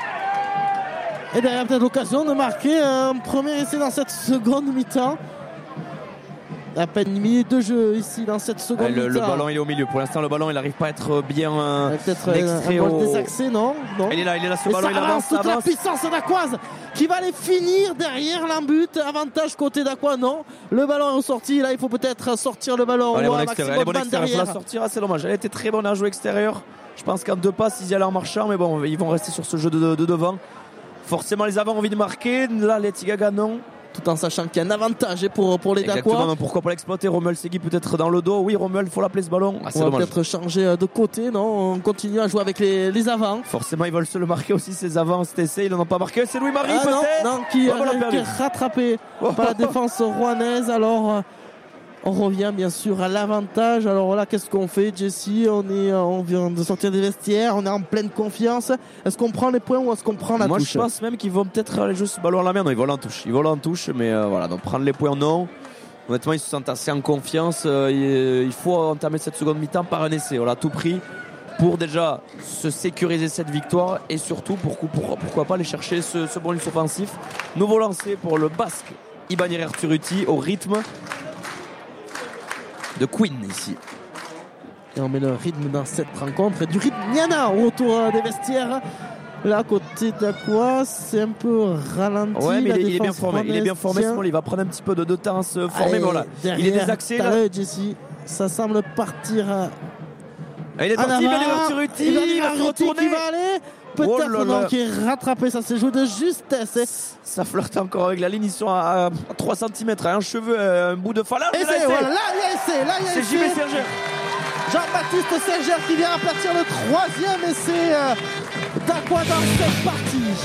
Et derrière peut-être l'occasion de marquer un premier essai dans cette seconde mi-temps. À peine une minute de jeu ici dans cette seconde mi-temps. Le ballon il est au milieu. Pour l'instant le ballon il n'arrive pas à être bien peut-être un bol désaxé, non. Il est là ce ballon, il avance. Toute la puissance d'Aquoise qui va les finir derrière l'embut. Avantage côté d'Aqua, non. Le ballon est ressorti. Là il faut peut-être sortir le ballon. Elle est bonne extérieure, il faut la sortir. C'est dommage, elle a été très bonne à jouer extérieur. Je pense qu'en 2 passes ils y allaient en marchant, mais bon, ils vont rester sur ce jeu de devant. Forcément les avants ont envie de marquer. Là les Tigaga non. tout en sachant qu'il y a un avantage pour les Dacois. Exactement, pourquoi pas l'exploiter? Romuald Segui peut-être dans le dos. Oui, Romuald, il faut l'appeler ce ballon. On va peut-être changer de côté, non? On continue à jouer avec les avants. Forcément, ils veulent se le marquer aussi, ces avants, cet essai. Ils n'en ont pas marqué. C'est Louis-Marie, peut-être? Non, qui est rattrapé par la défense rouennaise. Alors, on revient bien sûr à l'avantage. Alors là, qu'est-ce qu'on fait, Jesse? On vient de sortir des vestiaires, on est en pleine confiance. Est-ce qu'on prend les points ou est-ce qu'on prend la touche? Moi, je pense même qu'ils vont peut-être aller jouer ce ballon à la main. Non, ils volent en touche. Mais voilà, donc prendre les points, non. Honnêtement, ils se sentent assez en confiance. Il faut entamer cette seconde mi-temps par un essai. On l'a tout pris pour déjà se sécuriser cette victoire et surtout pourquoi pas aller chercher ce bonus offensif. Nouveau lancer pour le Basque Ibanir Erturuti au rythme de Queen ici. Et on met le rythme dans cette rencontre et du rythme Niana au retour des vestiaires. Là, à côté d'Aqua, c'est un peu ralenti. Ouais, mais il est bien formé. Il est bien formé. Il va prendre un petit peu de temps à se former. Mais voilà, il est désaxé. Là. Jesse, ça semble partir. Il est parti, il va se retourner. Qui va aller. Peut-être qui est rattrapé. Ça s'est joué de justesse. Ça flirte encore avec la ligne. Ils sont à 3 cm. Un cheveu, un bout de phalange. Et là, il y a c'est JB Sergère. Jean-Baptiste Sergère qui vient aplatir le 3e essai d'Aqua dans cette partie.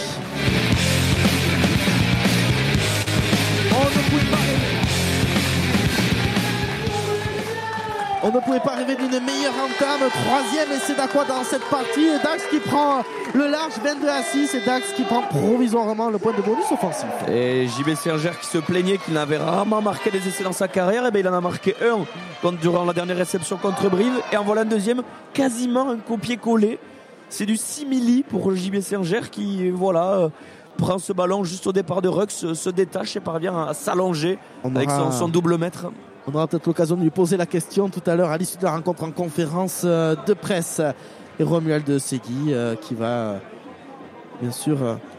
On ne pouvait pas rêver d'une meilleure entame. 3e essai d'Aqua dans cette partie. Et Dax qui prend le large 22-6. Et Dax qui prend provisoirement le point de bonus offensif. Et JB Sergère qui se plaignait qu'il n'avait rarement marqué des essais dans sa carrière. Et bien il en a marqué un durant la dernière réception contre Brive. Et en voilà un deuxième, quasiment un copier-coller. C'est du simili pour JB Sergère qui prend ce ballon juste au départ de Rux, se détache et parvient à s'allonger avec son double mètre. On aura peut-être l'occasion de lui poser la question tout à l'heure à l'issue de la rencontre en conférence de presse. Et Romuald Segui qui va bien sûr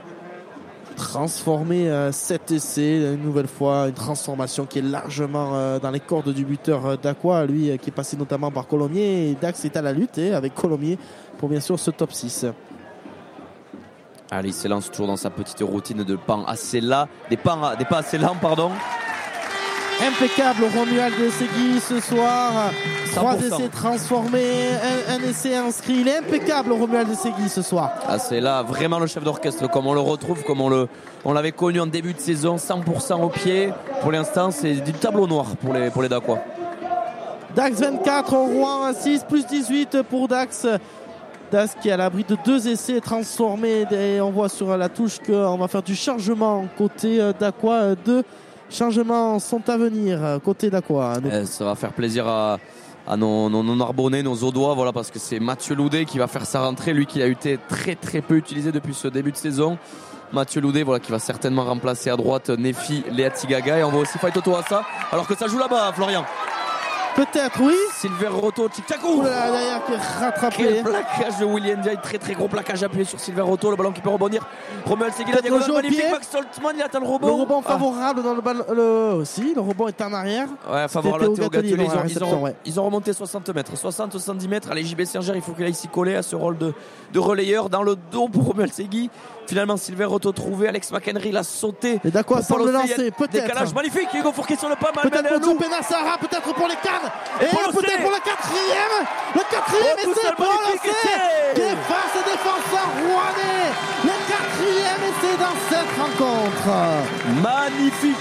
transformer cet essai. Une nouvelle fois, une transformation qui est largement dans les cordes du buteur d'Aqua, lui qui est passé notamment par Colomiers. Et Dax est à la lutte avec Colomiers pour bien sûr ce top 6. Allez, il s'élance toujours dans sa petite routine de pas assez lents, des pas assez lents, pardon. Impeccable Romuald Segui ce soir. 3 essais transformés, un essai inscrit. Il est impeccable Romuald Segui ce soir. C'est là vraiment le chef d'orchestre comme on le retrouve, comme on l'avait connu en début de saison, 100% au pied. Pour l'instant, c'est du tableau noir pour les Dacois. Dax 24, Rouen 6 plus 18 pour Dax. Dax qui est à l'abri de 2 essais transformés. Et on voit sur la touche qu'on va faire du chargement côté d'Aqua. 2 changements sont à venir côté d'Aqua. Ça va faire plaisir à nos Narbonnais, nos Audois, voilà, parce que c'est Mathieu Loudé qui va faire sa rentrée, lui qui a été très très peu utilisé depuis ce début de saison. Mathieu Loudé, voilà, qui va certainement remplacer à droite Nefi Leatigaga, et on voit aussi Faito Toassa, alors que ça joue là-bas, Florian. Peut-être, oui. Silver Roto, tic-tac-ou. Derrière qui est rattrapé. Quel plaquage de William Diaye, très très gros plaquage appuyé sur Silver Roto, le ballon qui peut rebondir. Romuald Segui, la diagonale magnifique, Max Holtmann, il attend le rebond. Le rebond favorable dans le ballon. Aussi, le rebond est en arrière. Ouais, favorable à Théo Gatelier. Ils ont remonté 60 mètres, 60-70 mètres. Allez, JB Sergère, il faut qu'il aille s'y coller à ce rôle de relayeur dans le dos pour Romuald Segui. Finalement, Silver Roto trouvé, Alex McHenry l'a sauté. Et d'Aqua semble lancer, peut-être. Décalage magnifique, Hugo Fourquet sur le pas mal. Peut-être pour Benassara, peut-être pour les Cannes. Et peut-être pour le 4e. Le 4e essai pour lancer. Qui efface les défenseurs rouennais. Le 4e essai dans cette rencontre. Magnifique.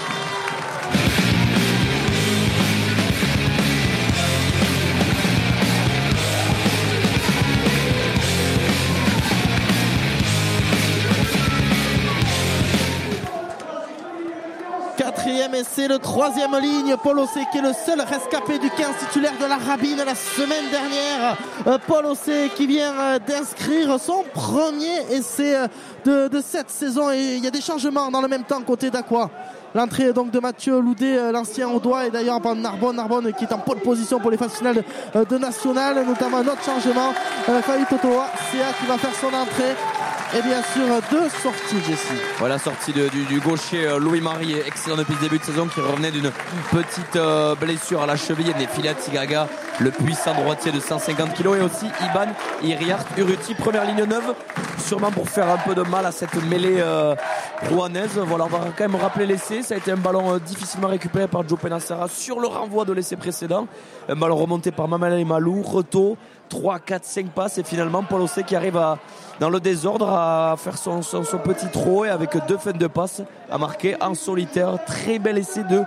Et c'est le 3e ligne. Paul Ossé qui est le seul rescapé du 15 titulaire de la Rabine la semaine dernière. Paul Ossé qui vient d'inscrire son premier essai de cette saison. Et il y a des changements dans le même temps côté d'Aqua. L'entrée donc de Mathieu Loudé, l'ancien Audois, et d'ailleurs par Narbonne qui est en pole position pour les phases finales de National, notamment un autre changement. Faïto Toassa qui va faire son entrée. Et bien sûr 2 sorties, Jesse. Voilà, sortie du gaucher Louis-Marie, excellent depuis le début de saison, qui revenait d'une petite blessure à la cheville. Nefi Leatigaga, le puissant droitier de 150 kg, et aussi Iban Iriart Uruti, première ligne neuve sûrement pour faire un peu de mal à cette mêlée rouennaise. Voilà, on va quand même rappeler l'essai. Ça a été un ballon difficilement récupéré par Joe Penassara sur le renvoi de l'essai précédent. Un ballon remonté par Mamel Malou, Reto, 3, 4, 5 passes et finalement Paul Ossé qui arrive dans le désordre à faire son petit throw et avec 2 fins de passe à marquer en solitaire. Très bel essai de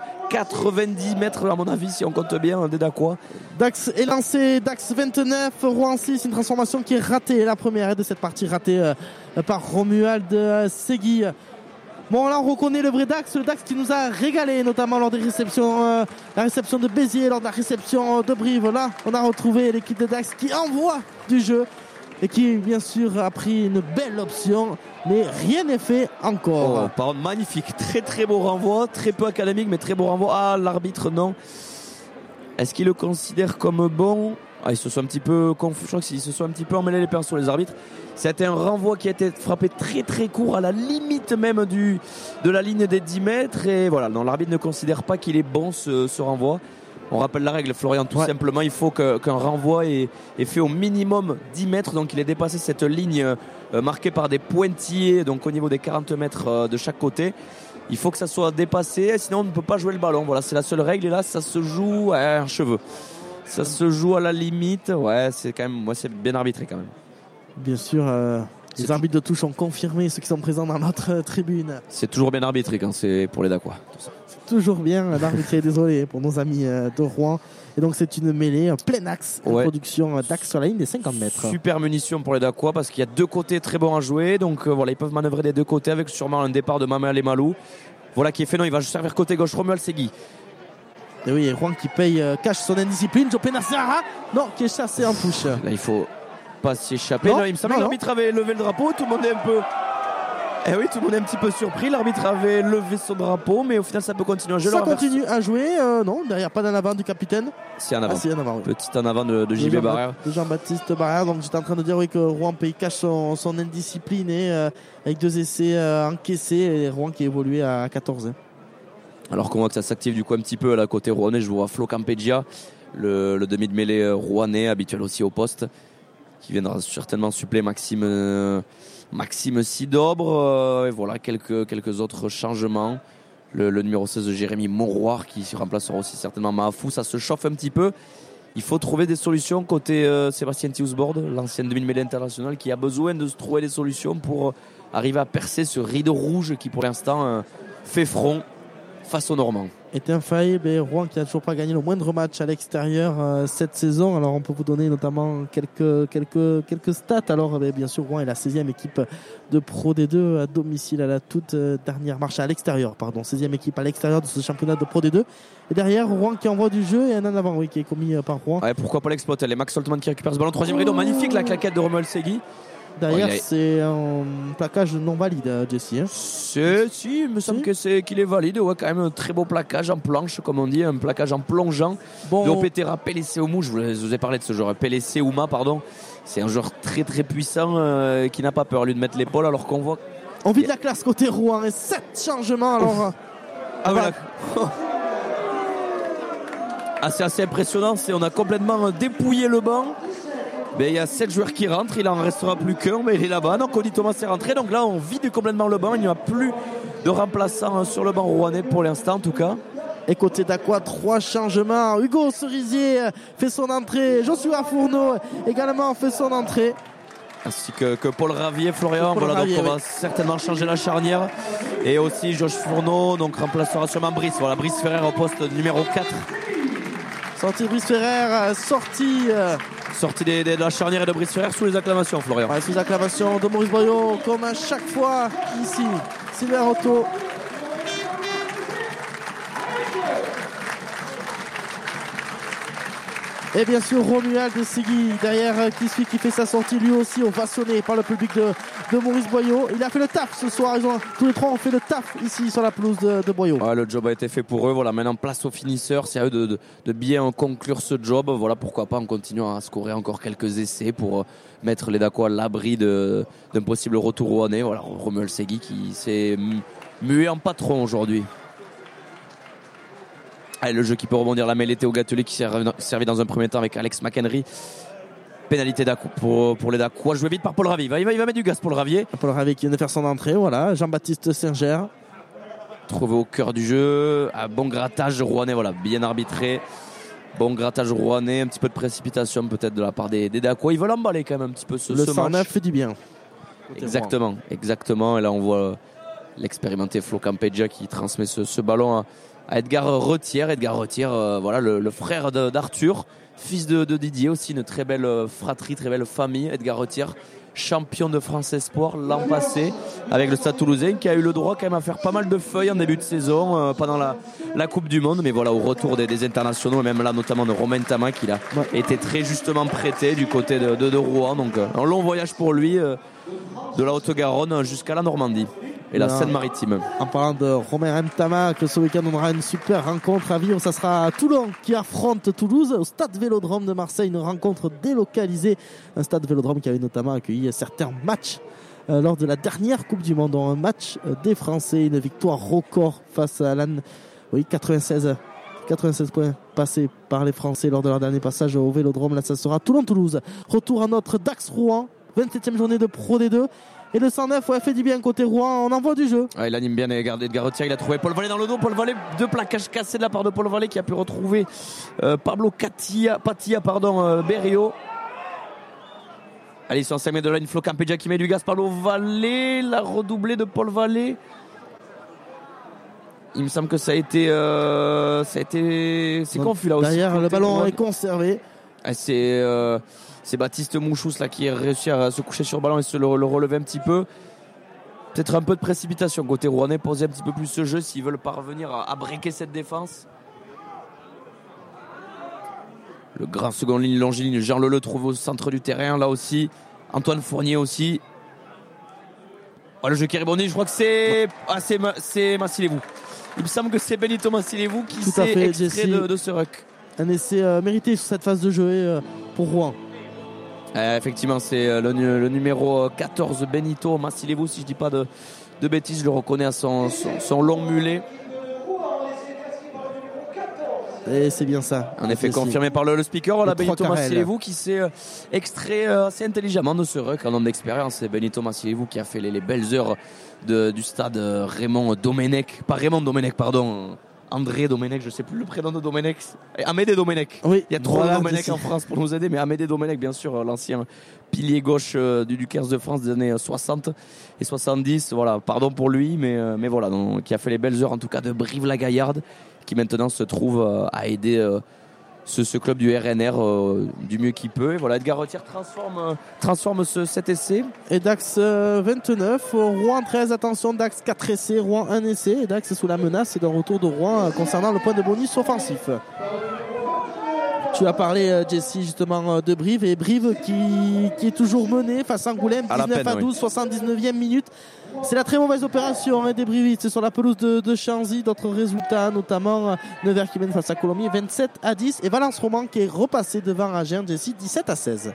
90 mètres à mon avis si on compte bien des Dacois. Dax est lancé, Dax 29, Rouen 6, une transformation qui est ratée, la première de cette partie ratée par Romuald Segui. Bon, là on reconnaît le vrai Dax, le Dax qui nous a régalé notamment lors des réceptions, la réception de Béziers, lors de la réception de Brive. Là on a retrouvé l'équipe de Dax qui envoie du jeu et qui bien sûr a pris une belle option, mais rien n'est fait encore. Par contre, magnifique, très très beau renvoi, très peu académique mais très beau renvoi. Ah, l'arbitre non. Est-ce qu'il le considère comme bon? Ils se sont un petit peu confus, je crois qu'ils se sont un petit peu emmêlés les pinceaux les arbitres. C'était un renvoi qui a été frappé très très court, à la limite même de la ligne des 10 mètres. Et voilà, non, l'arbitre ne considère pas qu'il est bon ce renvoi. On rappelle la règle, Florian, tout simplement, il faut qu'un renvoi est fait au minimum 10 mètres. Donc il ait dépassé cette ligne marquée par des pointillés, donc au niveau des 40 mètres de chaque côté. Il faut que ça soit dépassé, sinon on ne peut pas jouer le ballon. Voilà, c'est la seule règle. Et là, ça se joue à un cheveu. Ça se joue à la limite. Ouais, c'est quand même, c'est bien arbitré quand même. Bien sûr, les arbitres de touche ont confirmé, ceux qui sont présents dans notre tribune. C'est toujours bien arbitré quand c'est pour les Dacois. C'est toujours bien d'arbitrer, désolé pour nos amis de Rouen. Et donc c'est une mêlée, un plein axe, une production d'axe sur la ligne des 50 mètres. Super munition pour les Dacois parce qu'il y a 2 côtés très bons à jouer. Donc voilà, ils peuvent manœuvrer des 2 côtés avec sûrement un départ de Mamel Malou. Voilà qui est fait, non, il va servir côté gauche, Romuald Segui. Et oui, Rouen qui paye cash son indiscipline. Joe Penassara, non, qui est chassé en touche. Là, il faut pas s'y échapper. Non, il me semble que l'arbitre avait levé le drapeau. Tout le monde est un peu. Eh oui, tout le monde est un petit peu surpris. L'arbitre avait levé son drapeau, mais au final, ça peut continuer à jouer. Ça continue à jouer. Non, derrière, pas d'en avant du capitaine. C'est en avant. C'est en avant, oui. Petit en avant de JB Barrère. De Jean-Baptiste Barrère. Donc, j'étais en train de dire que Rouen paye cash son indiscipline et avec 2 essais encaissés. Et Rouen qui évoluait à 14. Alors qu'on voit que ça s'active du coup un petit peu à la côté rouennais, je vois Flo Campegia, le demi de mêlée rouennais, habituel aussi au poste, qui viendra certainement suppléer Maxime Sidobre. Et voilà, quelques autres changements. Le numéro 16 de Jérémy Monroir qui remplacera aussi certainement Mahafou. Ça se chauffe un petit peu. Il faut trouver des solutions côté Sébastien Tiusbord, l'ancienne demi de mêlée internationale, qui a besoin de trouver des solutions pour arriver à percer ce rideau rouge qui pour l'instant fait front face aux Normands. Est infaillible et Rouen qui n'a toujours pas gagné le moindre match à l'extérieur cette saison. Alors on peut vous donner notamment quelques stats. Alors bien sûr Rouen est la 16e équipe de Pro D2 à domicile à la toute dernière marche à l'extérieur. 16e équipe à l'extérieur de ce championnat de Pro D2. Et derrière Rouen qui envoie du jeu et un en avant qui est commis par Rouen. Ouais, pourquoi pas l'exploiter. Les Max Holtman qui récupère ce ballon. 3e rideau, magnifique la claquette de Romuald Segui. Derrière, c'est un plaquage non valide, Jesse. Si, il me semble qu'il est valide. Ouais, quand même un très beau plaquage en planche, comme on dit, un plaquage en plongeant. Bon. Lopetera Pelessé Oumou, je vous ai parlé de ce joueur. Pelessé Ouma, pardon. C'est un joueur très très puissant qui n'a pas peur, lui, de mettre l'épaule, alors qu'on voit. On vit de la classe côté Rouen et 7 changements. Alors. C'est assez impressionnant. On a complètement dépouillé le banc. Mais il y a 7 joueurs qui rentrent, il en restera plus qu'un, mais il est là-bas. Donc Cody Thomas est rentré, donc là on vide complètement le banc, il n'y a plus de remplaçants sur le banc rouennais pour l'instant en tout cas. Et côté d'Aqua, 3 changements. Hugo Cerisier fait son entrée, Joshua Fourneau également fait son entrée. Ainsi que Paul Ravier, Florian. Donc on va certainement changer la charnière. Et aussi Josh Fourneau, donc remplacera sûrement Brice. Voilà, Brice Ferrer au poste numéro 4. Sortie Brice Ferrer, sortie de la charnière et de Brice Ferrer sous les acclamations, Florian. Ouais, sous les acclamations de Maurice Boyau, comme à chaque fois ici. Sylvain Otto. Et bien sûr Romuald Segui derrière qui fait sa sortie lui aussi ovationné par le public de Maurice Boyau. Il a fait le taf ce soir, tous les 3 ont fait le taf ici sur la pelouse de Boyau. Ouais, le job a été fait pour eux, voilà, maintenant place aux finisseurs, c'est à eux de bien conclure ce job. Voilà, pourquoi pas en continuant à scorer encore quelques essais pour mettre les Dacois à l'abri d'un possible retour rouennais. Voilà, Romuald Segui qui s'est mué en patron aujourd'hui. Allez, le jeu qui peut rebondir, la mêlée Théo Gatelet qui s'est servi dans un premier temps avec Alex McHenry. pénalité pour les Dacois. Joué vite par Paul Ravier. Il va mettre du gaz, Paul Ravier. Paul Ravier qui vient de faire son entrée. Voilà, Jean-Baptiste Singer. Trouvé au cœur du jeu. Un bon grattage rouennais, voilà, bien arbitré. Bon grattage rouennais, un petit peu de précipitation peut-être de la part des Dacois. Ils veulent emballer quand même un petit peu ce match. Le 109 fait du bien. Exactement. Et là on voit l'expérimenté Flo Campeggio qui transmet ce ballon à Edgar Retière. Edgar Retière, voilà, le frère d'Arthur, fils de Didier, aussi une très belle fratrie, très belle famille. Edgar Retière, champion de France Espoir l'an passé avec le Stade Toulousain, qui a eu le droit quand même à faire pas mal de feuilles en début de saison pendant la Coupe du Monde. Mais voilà, au retour des internationaux, et même là notamment de Romain Tama, qui a été très justement prêté du côté de Rouen. Donc un long voyage pour lui de la Haute-Garonne jusqu'à la Normandie et la Seine-Maritime. En parlant de Romain Tama, que ce week-end on aura une super rencontre à vivre. Ça sera Toulon qui affronte Toulouse au Stade Vélodrome de Marseille. Une rencontre délocalisée. Un Stade Vélodrome qui avait notamment accueilli certains matchs lors de la dernière Coupe du Monde. Un match des Français, une victoire record face à l'Anne. Oui, 96 points passés par les Français lors de leur dernier passage au Vélodrome. Là, ça sera Toulon-Toulouse. Retour à notre Dax Rouen. 27e journée de Pro D2. Et le 109 fait du bien côté Rouen. On envoie du jeu. Il anime bien Edgar Retière. Il a trouvé Paul Vallée dans le dos. Paul Vallée, 2 plaquages cassés de la part de Paul Vallée, qui a pu retrouver Pablo Patia, Berrio. Allez, ils sont à 5 mètres de là. Une Flo Campeggio qui met du gaz. Pablo Vallée, la redoublée de Paul Vallée. Il me semble que ça a été c'est confus là aussi. Derrière, le ballon est conservé. C'est Baptiste Mouchous là qui a réussi à se coucher sur le ballon et se le relever un petit peu. Peut-être un peu de précipitation côté rouennais, poser un petit peu plus ce jeu s'ils veulent parvenir à breaker cette défense. Le grand seconde ligne longiligne, Jean Leleu trouve au centre du terrain là aussi. Antoine Fournier aussi. Le jeu qui rebondit, je crois que c'est Massilevou. Il me semble que c'est Benito Massilevou qui s'est extrait de ce ruck. Un essai mérité sur cette phase de jeu pour Rouen. Effectivement, c'est le numéro 14, Benito Massilevou, si je ne dis pas de bêtises. Je le reconnais à son long mulet. Et c'est bien ça. En effet, confirmé par le speaker. Voilà, Benito Massilevou qui s'est extrait assez intelligemment de ce ruck, un homme d'expérience. C'est Benito Massilevou qui a fait les belles heures du stade Raymond Domenech. Pas Raymond Domenech, pardon. André Domenech, je ne sais plus le prénom de Domenech. Amédée Domenech. Oui, il y a trop de Domenech en France pour nous aider, mais Amédée Domenech, bien sûr, l'ancien pilier gauche du 15 de France des années 60 et 70. Voilà, pardon pour lui, mais voilà, donc, qui a fait les belles heures en tout cas de Brive-la-Gaillarde, qui maintenant se trouve à aider ce club du RNR du mieux qu'il peut. Et voilà, Edgar Retière transforme cet essai. Et Dax 29, Rouen 13, attention, Dax 4 essais, Rouen 1 essai. Et Dax est sous la menace d'un retour de Rouen concernant le point de bonus offensif. Tu as parlé, Jesse, justement de Brive, et Brive qui est toujours mené face à Angoulême, 19 à 12, 79e minute. C'est la très mauvaise opération des Brivistes. C'est sur la pelouse de Chanzy. D'autres résultats, notamment Nevers qui mène face à Colomiers, 27 à 10. Et Valence Roman qui est repassé devant Agen, Jesse, 17 à 16.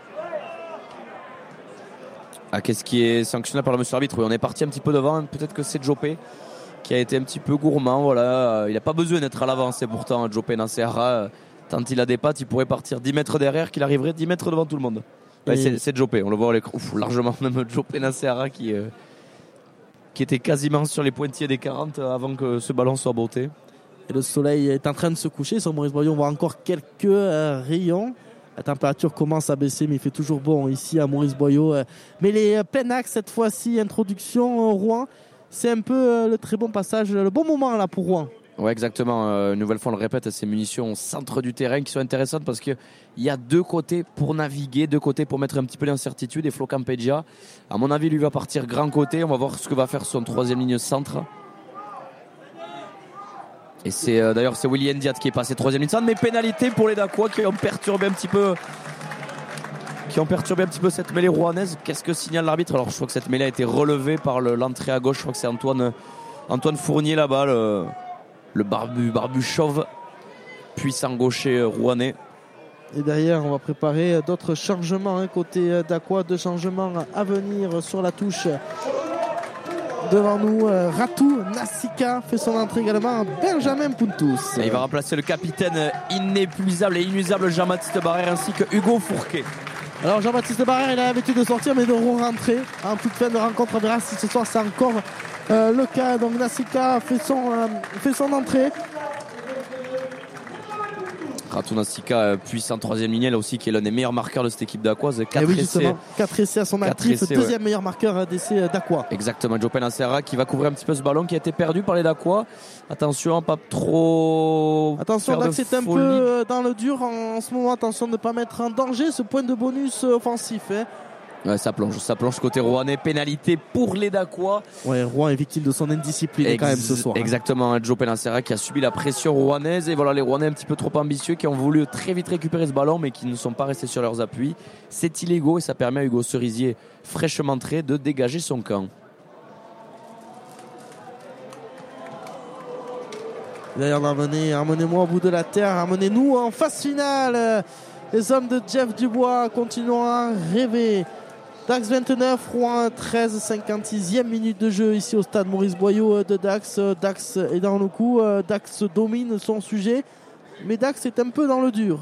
Qu'est-ce qui est sanctionné par le monsieur arbitre? Oui, on est parti un petit peu devant. Peut-être que c'est Jopé qui a été un petit peu gourmand. Voilà. Il n'a pas besoin d'être à l'avance. Et pourtant, Jopé Nassera, tant il a des pattes, il pourrait partir 10 mètres derrière, qu'il arriverait 10 mètres devant tout le monde. C'est Jopé. On le voit à l'écran. Largement, même Jopé Nassera qui était quasiment sur les pointillés des 40 avant que ce ballon soit botté. Et le soleil est en train de se coucher. Sur Maurice Boyon, on voit encore quelques rayons. La température commence à baisser, mais il fait toujours bon ici à Maurice Boyau. Mais les plein axe cette fois-ci, introduction Rouen, c'est un peu le très bon passage, le bon moment là pour Rouen. Ouais, exactement. Une nouvelle fois, on le répète, ces munitions au centre du terrain qui sont intéressantes parce qu'il y a 2 côtés pour naviguer, 2 côtés pour mettre un petit peu d'incertitude. Et Flo Campeggio, à mon avis, lui va partir grand côté. On va voir ce que va faire son 3e ligne centre. Et d'ailleurs c'est Willy Ndiaye qui est passé 3e ligne centre, mais pénalité pour les Dacois qui ont perturbé un petit peu cette mêlée rouennaise. Qu'est-ce que signale l'arbitre? Alors je crois que cette mêlée a été relevée par l'entrée à gauche. Je crois que c'est Antoine Fournier là-bas, le barbu chauve, puissant gaucher rouennais. Et derrière, on va préparer d'autres changements côté Dacois, 2 changements à venir sur la touche. Devant nous, Ratou Nassika fait son entrée également, Benjamin Puntus. Et il va remplacer le capitaine inépuisable et inusable Jean-Baptiste Barrère ainsi que Hugo Fourquet. Alors Jean-Baptiste Barrère, il a l'habitude de sortir mais de rentrer en toute fin de rencontre. On verra si ce soir c'est encore le cas. Donc Nassika fait son entrée. Ratu Nassika, puissant troisième ligne, là aussi, qui est l'un des meilleurs marqueurs de cette équipe d'Aqua. 4 essais. 4 essais à son actif, deuxième meilleur marqueur d'essais d'Aqua. Exactement, Joe Penacera qui va couvrir un petit peu ce ballon qui a été perdu par les d'Aqua. Attention, pas trop. Attention, Dax est un peu dans le dur en ce moment. Attention de ne pas mettre en danger ce point de bonus offensif. Ouais, ça plonge côté rouennais. Pénalité pour les d'Aqua. Ouais, Rouen est victime de son indiscipline quand même ce soir. Exactement, Joe Penacera qui a subi la pression rouennaise. Et voilà, les Rouennais un petit peu trop ambitieux qui ont voulu très vite récupérer ce ballon mais qui ne sont pas restés sur leurs appuis. C'est illégaux et ça permet à Hugo Cerisier, fraîchement entré, de dégager son camp. D'ailleurs, emmenez-moi au bout de la terre, emmenez-nous en phase finale. Les hommes de Jeff Dubois continuent à rêver. Dax 29, Rouen 13, 56e minute de jeu ici au stade Maurice Boyau de Dax. Dax est dans le coup, Dax domine son sujet, mais Dax est un peu dans le dur.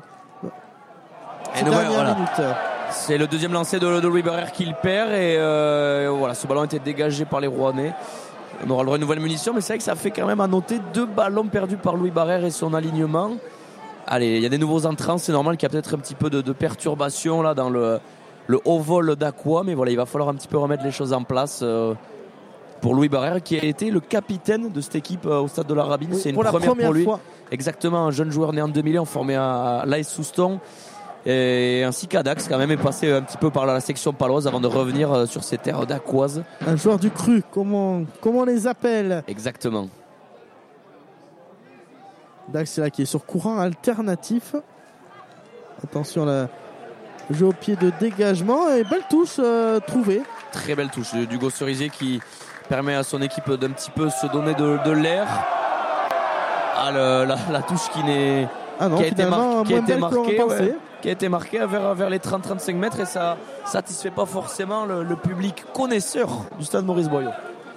Et voilà. C'est le deuxième lancé de Louis Barrère qu'il perd et voilà, ce ballon a été dégagé par les Rouennais. On aura le droit à une nouvelle munition, mais c'est vrai que ça fait quand même à noter 2 ballons perdus par Louis Barrère et son alignement. Allez, il y a des nouveaux entrants, c'est normal qu'il y a peut-être un petit peu de perturbation là dans le haut vol d'Aqua, mais voilà, il va falloir un petit peu remettre les choses en place pour Louis Barrère qui a été le capitaine de cette équipe au stade de la Rabine. Oui, c'est une première pour lui. Fois. Exactement, un jeune joueur né en 2000, formé à l'AS Souston. Et ainsi qu'Adax quand même est passé un petit peu par la section paloise avant de revenir sur ces terres d'Aqoise. Un joueur du cru, comment on les appelle. Exactement. Dax là qui est sur courant alternatif. Attention là, jeu au pied de dégagement et belle touche trouvée. Très belle touche d'Hugo Cerisier qui permet à son équipe d'un petit peu se donner de l'air. Ah la touche qui n'est qui a été marqué vers les 30-35 mètres et ça satisfait pas forcément le public connaisseur du stade Maurice Boyau.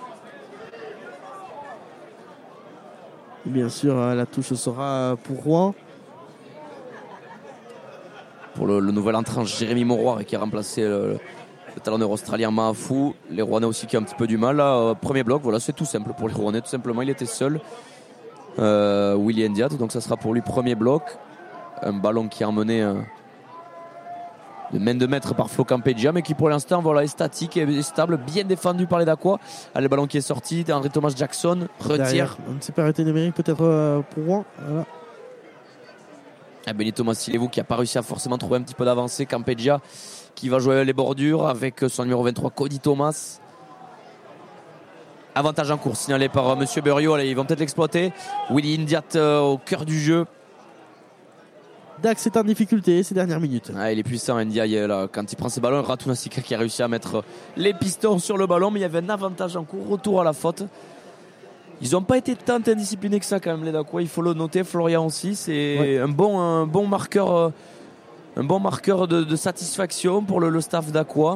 Bien sûr, la touche sera pour Rouen. Pour le nouvel entrant Jérémy Mauroir qui a remplacé le talonneur australien Mahafou. Les Rouennais aussi qui ont un petit peu du mal là. Premier bloc, voilà, c'est tout simple pour les Rouennais, tout simplement il était seul. Willy Ndiat, donc ça sera pour lui premier bloc. Un ballon qui est emmené de main de maître par Flo Campeggio, mais qui pour l'instant voilà, est statique et stable, bien défendu par les Dacois. Le ballon qui est sorti, Henry Thomas Jackson retire. Une supériorité numérique peut-être pour Rouen. Voilà. Benito Massilevou qui n'a pas réussi à forcément trouver un petit peu d'avancée. Campeggio qui va jouer les bordures avec son numéro 23 Cody Thomas. Avantage en cours signalé par Monsieur Berriot. Allez, ils vont peut-être l'exploiter. Willy Ndiat au cœur du jeu. Dax est en difficulté ces dernières minutes. Il est puissant Ndiaye là, quand il prend ses ballons. Ratu Nassika qui a réussi à mettre les pistons sur le ballon, mais il y avait un avantage en cours. Retour à la faute. Ils n'ont pas été tant indisciplinés que ça quand même les Dacois. Il faut le noter. Florian aussi, c'est un bon marqueur, de satisfaction pour le staff d'Aqua.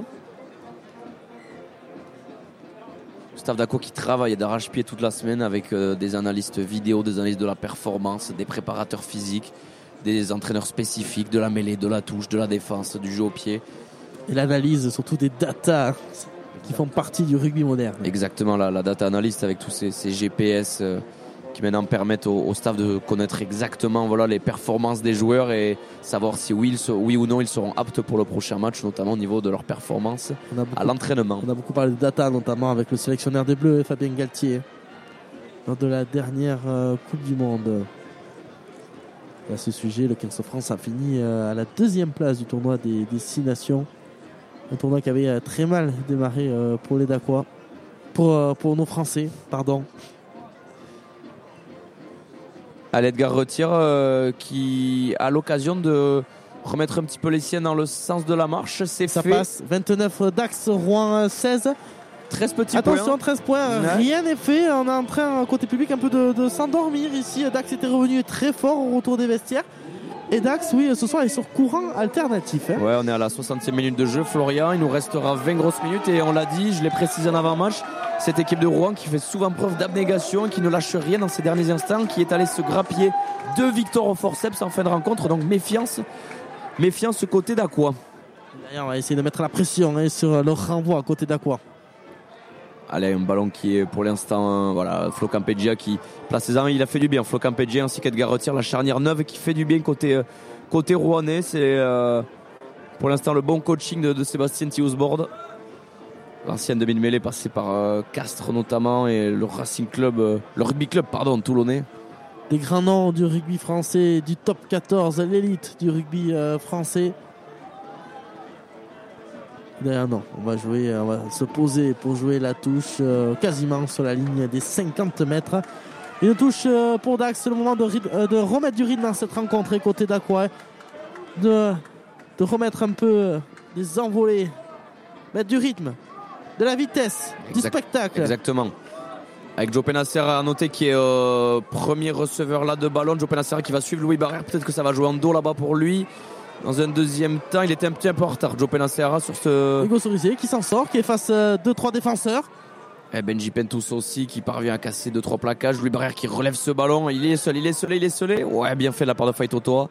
Le staff d'Aqua qui travaille d'arrache-pied toute la semaine avec des analystes vidéo, des analystes de la performance, des préparateurs physiques, des entraîneurs spécifiques de la mêlée, de la touche, de la défense, du jeu au pied. Et l'analyse surtout des datas qui font partie du rugby moderne. Exactement, la data analyst avec tous ces GPS qui maintenant permettent au staff de connaître exactement les performances des joueurs et savoir si oui ou non ils seront aptes pour le prochain match, notamment au niveau de leur performance à l'entraînement. On a beaucoup parlé de data, notamment avec le sélectionneur des Bleus, Fabien Galtier, lors de la dernière Coupe du Monde. À ce sujet, le 15 de France a fini à la 2e place du tournoi des 6 nations. Un tournoi qui avait très mal démarré pour les Dacois. Pour nos Français, pardon. Edgar Retire qui a l'occasion de remettre un petit peu les siens dans le sens de la marche. Ça passe. 29 Dax, Rouen 16. 13 petits points. Attention, 13 points. Ouais. Rien n'est fait. On est en train, côté public, un peu de s'endormir ici. Dax était revenu très fort au retour des vestiaires. Et Dax, oui, ce soir, est sur courant alternatif. Ouais, on est à la 60e minute de jeu. Florian, il nous restera 20 grosses minutes. Et on l'a dit, je l'ai précisé en avant-match, cette équipe de Rouen qui fait souvent preuve d'abnégation, qui ne lâche rien dans ces derniers instants, qui est allé se grappiller 2 victoires au forceps en fin de rencontre. Donc méfiance côté d'Aqua. Derrière, on va essayer de mettre la pression sur le renvoi à côté d'Aqua. Allez, un ballon qui est pour l'instant, voilà, Flo Campeggia qui place ses armes. Il a fait du bien, Flo Campeggia ainsi qu'Edgar Retire, la charnière neuve qui fait du bien côté rouennais. C'est pour l'instant le bon coaching de Sébastien Thiusbord. L'ancien demi-mêlée passé par Castres notamment et le Racing Club, le rugby club toulonnais. Des grands noms du rugby français, du top 14, l'élite du rugby français. D'ailleurs non, on va se poser pour jouer la touche quasiment sur la ligne des 50 mètres. Une touche pour Dax, c'est le moment de remettre du rythme dans cette rencontre et côté d'Aqua, de remettre un peu des envolées, mettre du rythme, de la vitesse, du spectacle. Exactement. Avec Joe Penacerra à noter qui est premier receveur là de ballon. Joe Penacerra qui va suivre Louis Barrère, peut-être que ça va jouer en dos là-bas pour lui. Dans un deuxième temps, il était un petit peu en retard, Joe Penacerra sur ce... Hugo Cerisé qui s'en sort, qui est face à 2-3 défenseurs. Et Benji Pentus aussi qui parvient à casser 2-3 plaquages. Louis Barrère qui relève ce ballon. Il est seul. Ouais, bien fait de la part de Faye Totoa,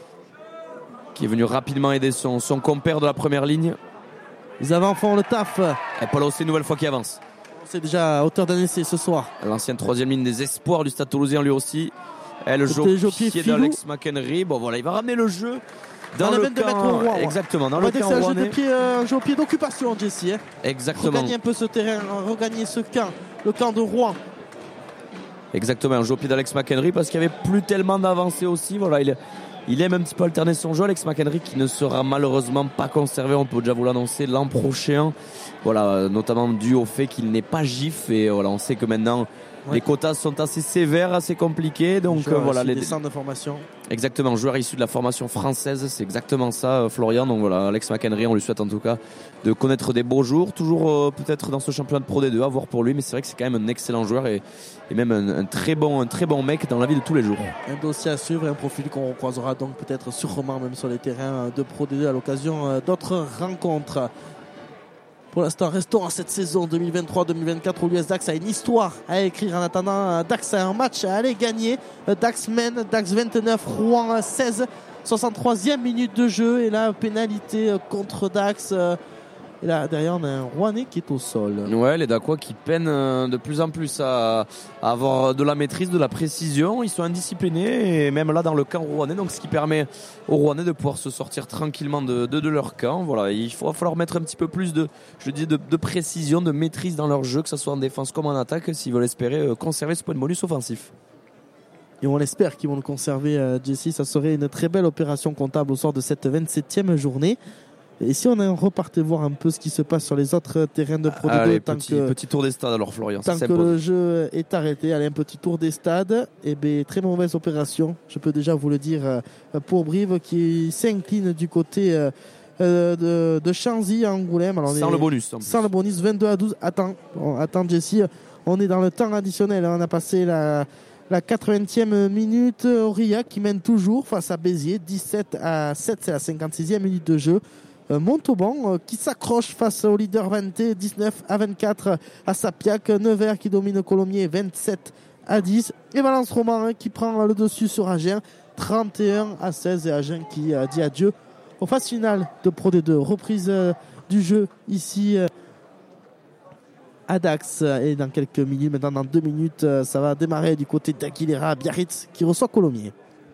qui est venu rapidement aider son compère de la première ligne. Les avants font le taf. Et Paul Ossé, une nouvelle fois qui avance. C'est déjà à hauteur d'un essai ce soir. L'ancienne troisième ligne des espoirs du Stade Toulousain lui aussi. Et le jeu pied d'Alex McHenry. Bon voilà, il va ramener le jeu dans le camp. Exactement, dans le camp rouennais. Un jeu au pied d'occupation, Jesse. Exactement. Regagner un peu ce terrain, regagner ce camp, le camp de Rouen. Exactement, un jeu au pied d'Alex McHenry parce qu'il n'y avait plus tellement d'avancées aussi. Voilà, il aime un petit peu alterner son jeu. Alex McHenry qui ne sera malheureusement pas conservé, on peut déjà vous l'annoncer, l'an prochain. Voilà, notamment dû au fait qu'il n'est pas GIF. Et voilà, on sait que maintenant les quotas sont assez sévères, assez compliqués. Donc voilà, les centres de formation. Exactement, joueur issu de la formation française, c'est exactement ça, Florian. Donc voilà, Alex McHenry, on lui souhaite en tout cas de connaître des beaux jours. Toujours peut-être dans ce championnat de Pro D2, à voir pour lui. Mais c'est vrai que c'est quand même un excellent joueur et même un très bon mec dans la vie de tous les jours. Un dossier à suivre et un profil qu'on croisera donc peut-être sûrement même sur les terrains de Pro D2 à l'occasion d'autres rencontres. Pour l'instant, restons à cette saison 2023-2024 où l'US Dax a une histoire à écrire. En attendant, Dax a un match à aller gagner. Dax mène, Dax 29, Rouen 16, 63e minute de jeu. Et là, pénalité contre Dax. Et là, derrière, on a un Rouennais qui est au sol. Ouais, les Dacois qui peinent de plus en plus à avoir de la maîtrise, de la précision. Ils sont indisciplinés, et même là dans le camp rouennais. Donc, ce qui permet aux Rouennais de pouvoir se sortir tranquillement de leur camp. Voilà, il va falloir mettre un petit peu plus de précision, de maîtrise dans leur jeu, que ce soit en défense comme en attaque, s'ils veulent espérer conserver ce point de bonus offensif. Et on espère qu'ils vont le conserver, Jesse. Ça serait une très belle opération comptable au soir de cette 27e journée. Et si on repartait voir un peu ce qui se passe sur les autres terrains de Pro D2, petit tour des stades alors Florian. Tant que le jeu est arrêté, allez, un petit tour des stades. Et bien, très mauvaise opération, je peux déjà vous le dire, pour Brive qui s'incline du côté de Chanzy à Angoulême. Alors, sans le bonus. Sans le bonus, 22-12. Attends Jesse, on est dans le temps additionnel. On a passé la 80e minute. Aurillac qui mène toujours face à Béziers, 17-7, c'est la 56e minute de jeu. Montauban qui s'accroche face au leader Vanté, 19-24 à Sapiac. Nevers qui domine Colomiers, 27-10. Et Valence Roman qui prend le dessus sur Agen, 31-16. Et Agen qui dit adieu aux phases finales de Pro D2. Reprise du jeu ici à Dax. Et dans quelques minutes, maintenant dans 2 minutes, ça va démarrer du côté d'Aguilera, Biarritz qui reçoit Colomiers.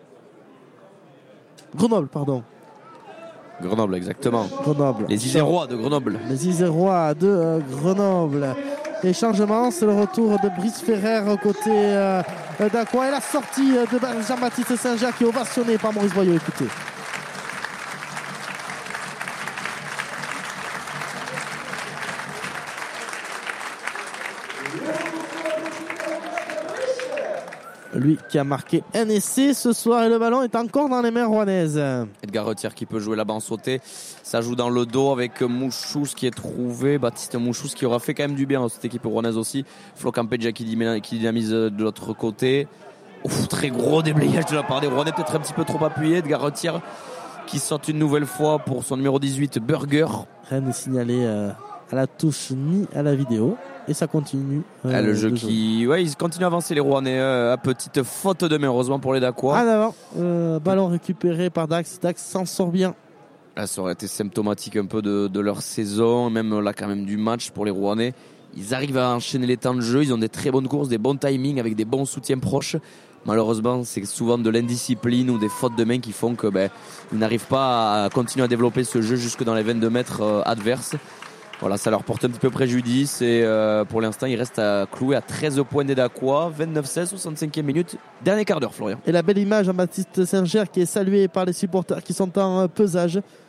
Grenoble, exactement. Grenoble. Les Isérois de Grenoble. Les Isérois de Grenoble. Les changements, c'est le retour de Brice Ferrer côté d'Aqua et la sortie de Jean-Baptiste Saint-Jacques qui est ovationné par Maurice Boyau. Écoutez. Lui qui a marqué un essai ce soir et le ballon est encore dans les mains rouennaises. Edgar Retire qui peut jouer là-bas en sauté. Ça joue dans le dos avec Mouchous qui est trouvé. Baptiste Mouchous qui aura fait quand même du bien à cette équipe rouennaise aussi. Flo Campeggia qui dynamise de l'autre côté. Ouf, très gros déblayage de la part des Rouennais, peut-être un petit peu trop appuyé. Edgar Retire qui saute une nouvelle fois pour son numéro 18, Burger. Rien n'est signalé à la touche ni à la vidéo. Et ça continue. Le jeu ils continuent à avancer les Rouennais à petite faute de main, heureusement pour les Dacois. En avant, ballon récupéré par Dax. Dax s'en sort bien. Là, ça aurait été symptomatique un peu de leur saison, même là quand même du match pour les Rouennais. Ils arrivent à enchaîner les temps de jeu, ils ont des très bonnes courses, des bons timings avec des bons soutiens proches. Malheureusement, c'est souvent de l'indiscipline ou des fautes de main qui font que ils n'arrivent pas à continuer à développer ce jeu jusque dans les 22 mètres adverses. Voilà, ça leur porte un petit peu préjudice et pour l'instant, ils restent cloués à 13 points des Dacois, 29-16, 65e minute, dernier quart d'heure, Florian. Et la belle image, Jean-Baptiste Singer qui est salué par les supporters qui sont en pesage.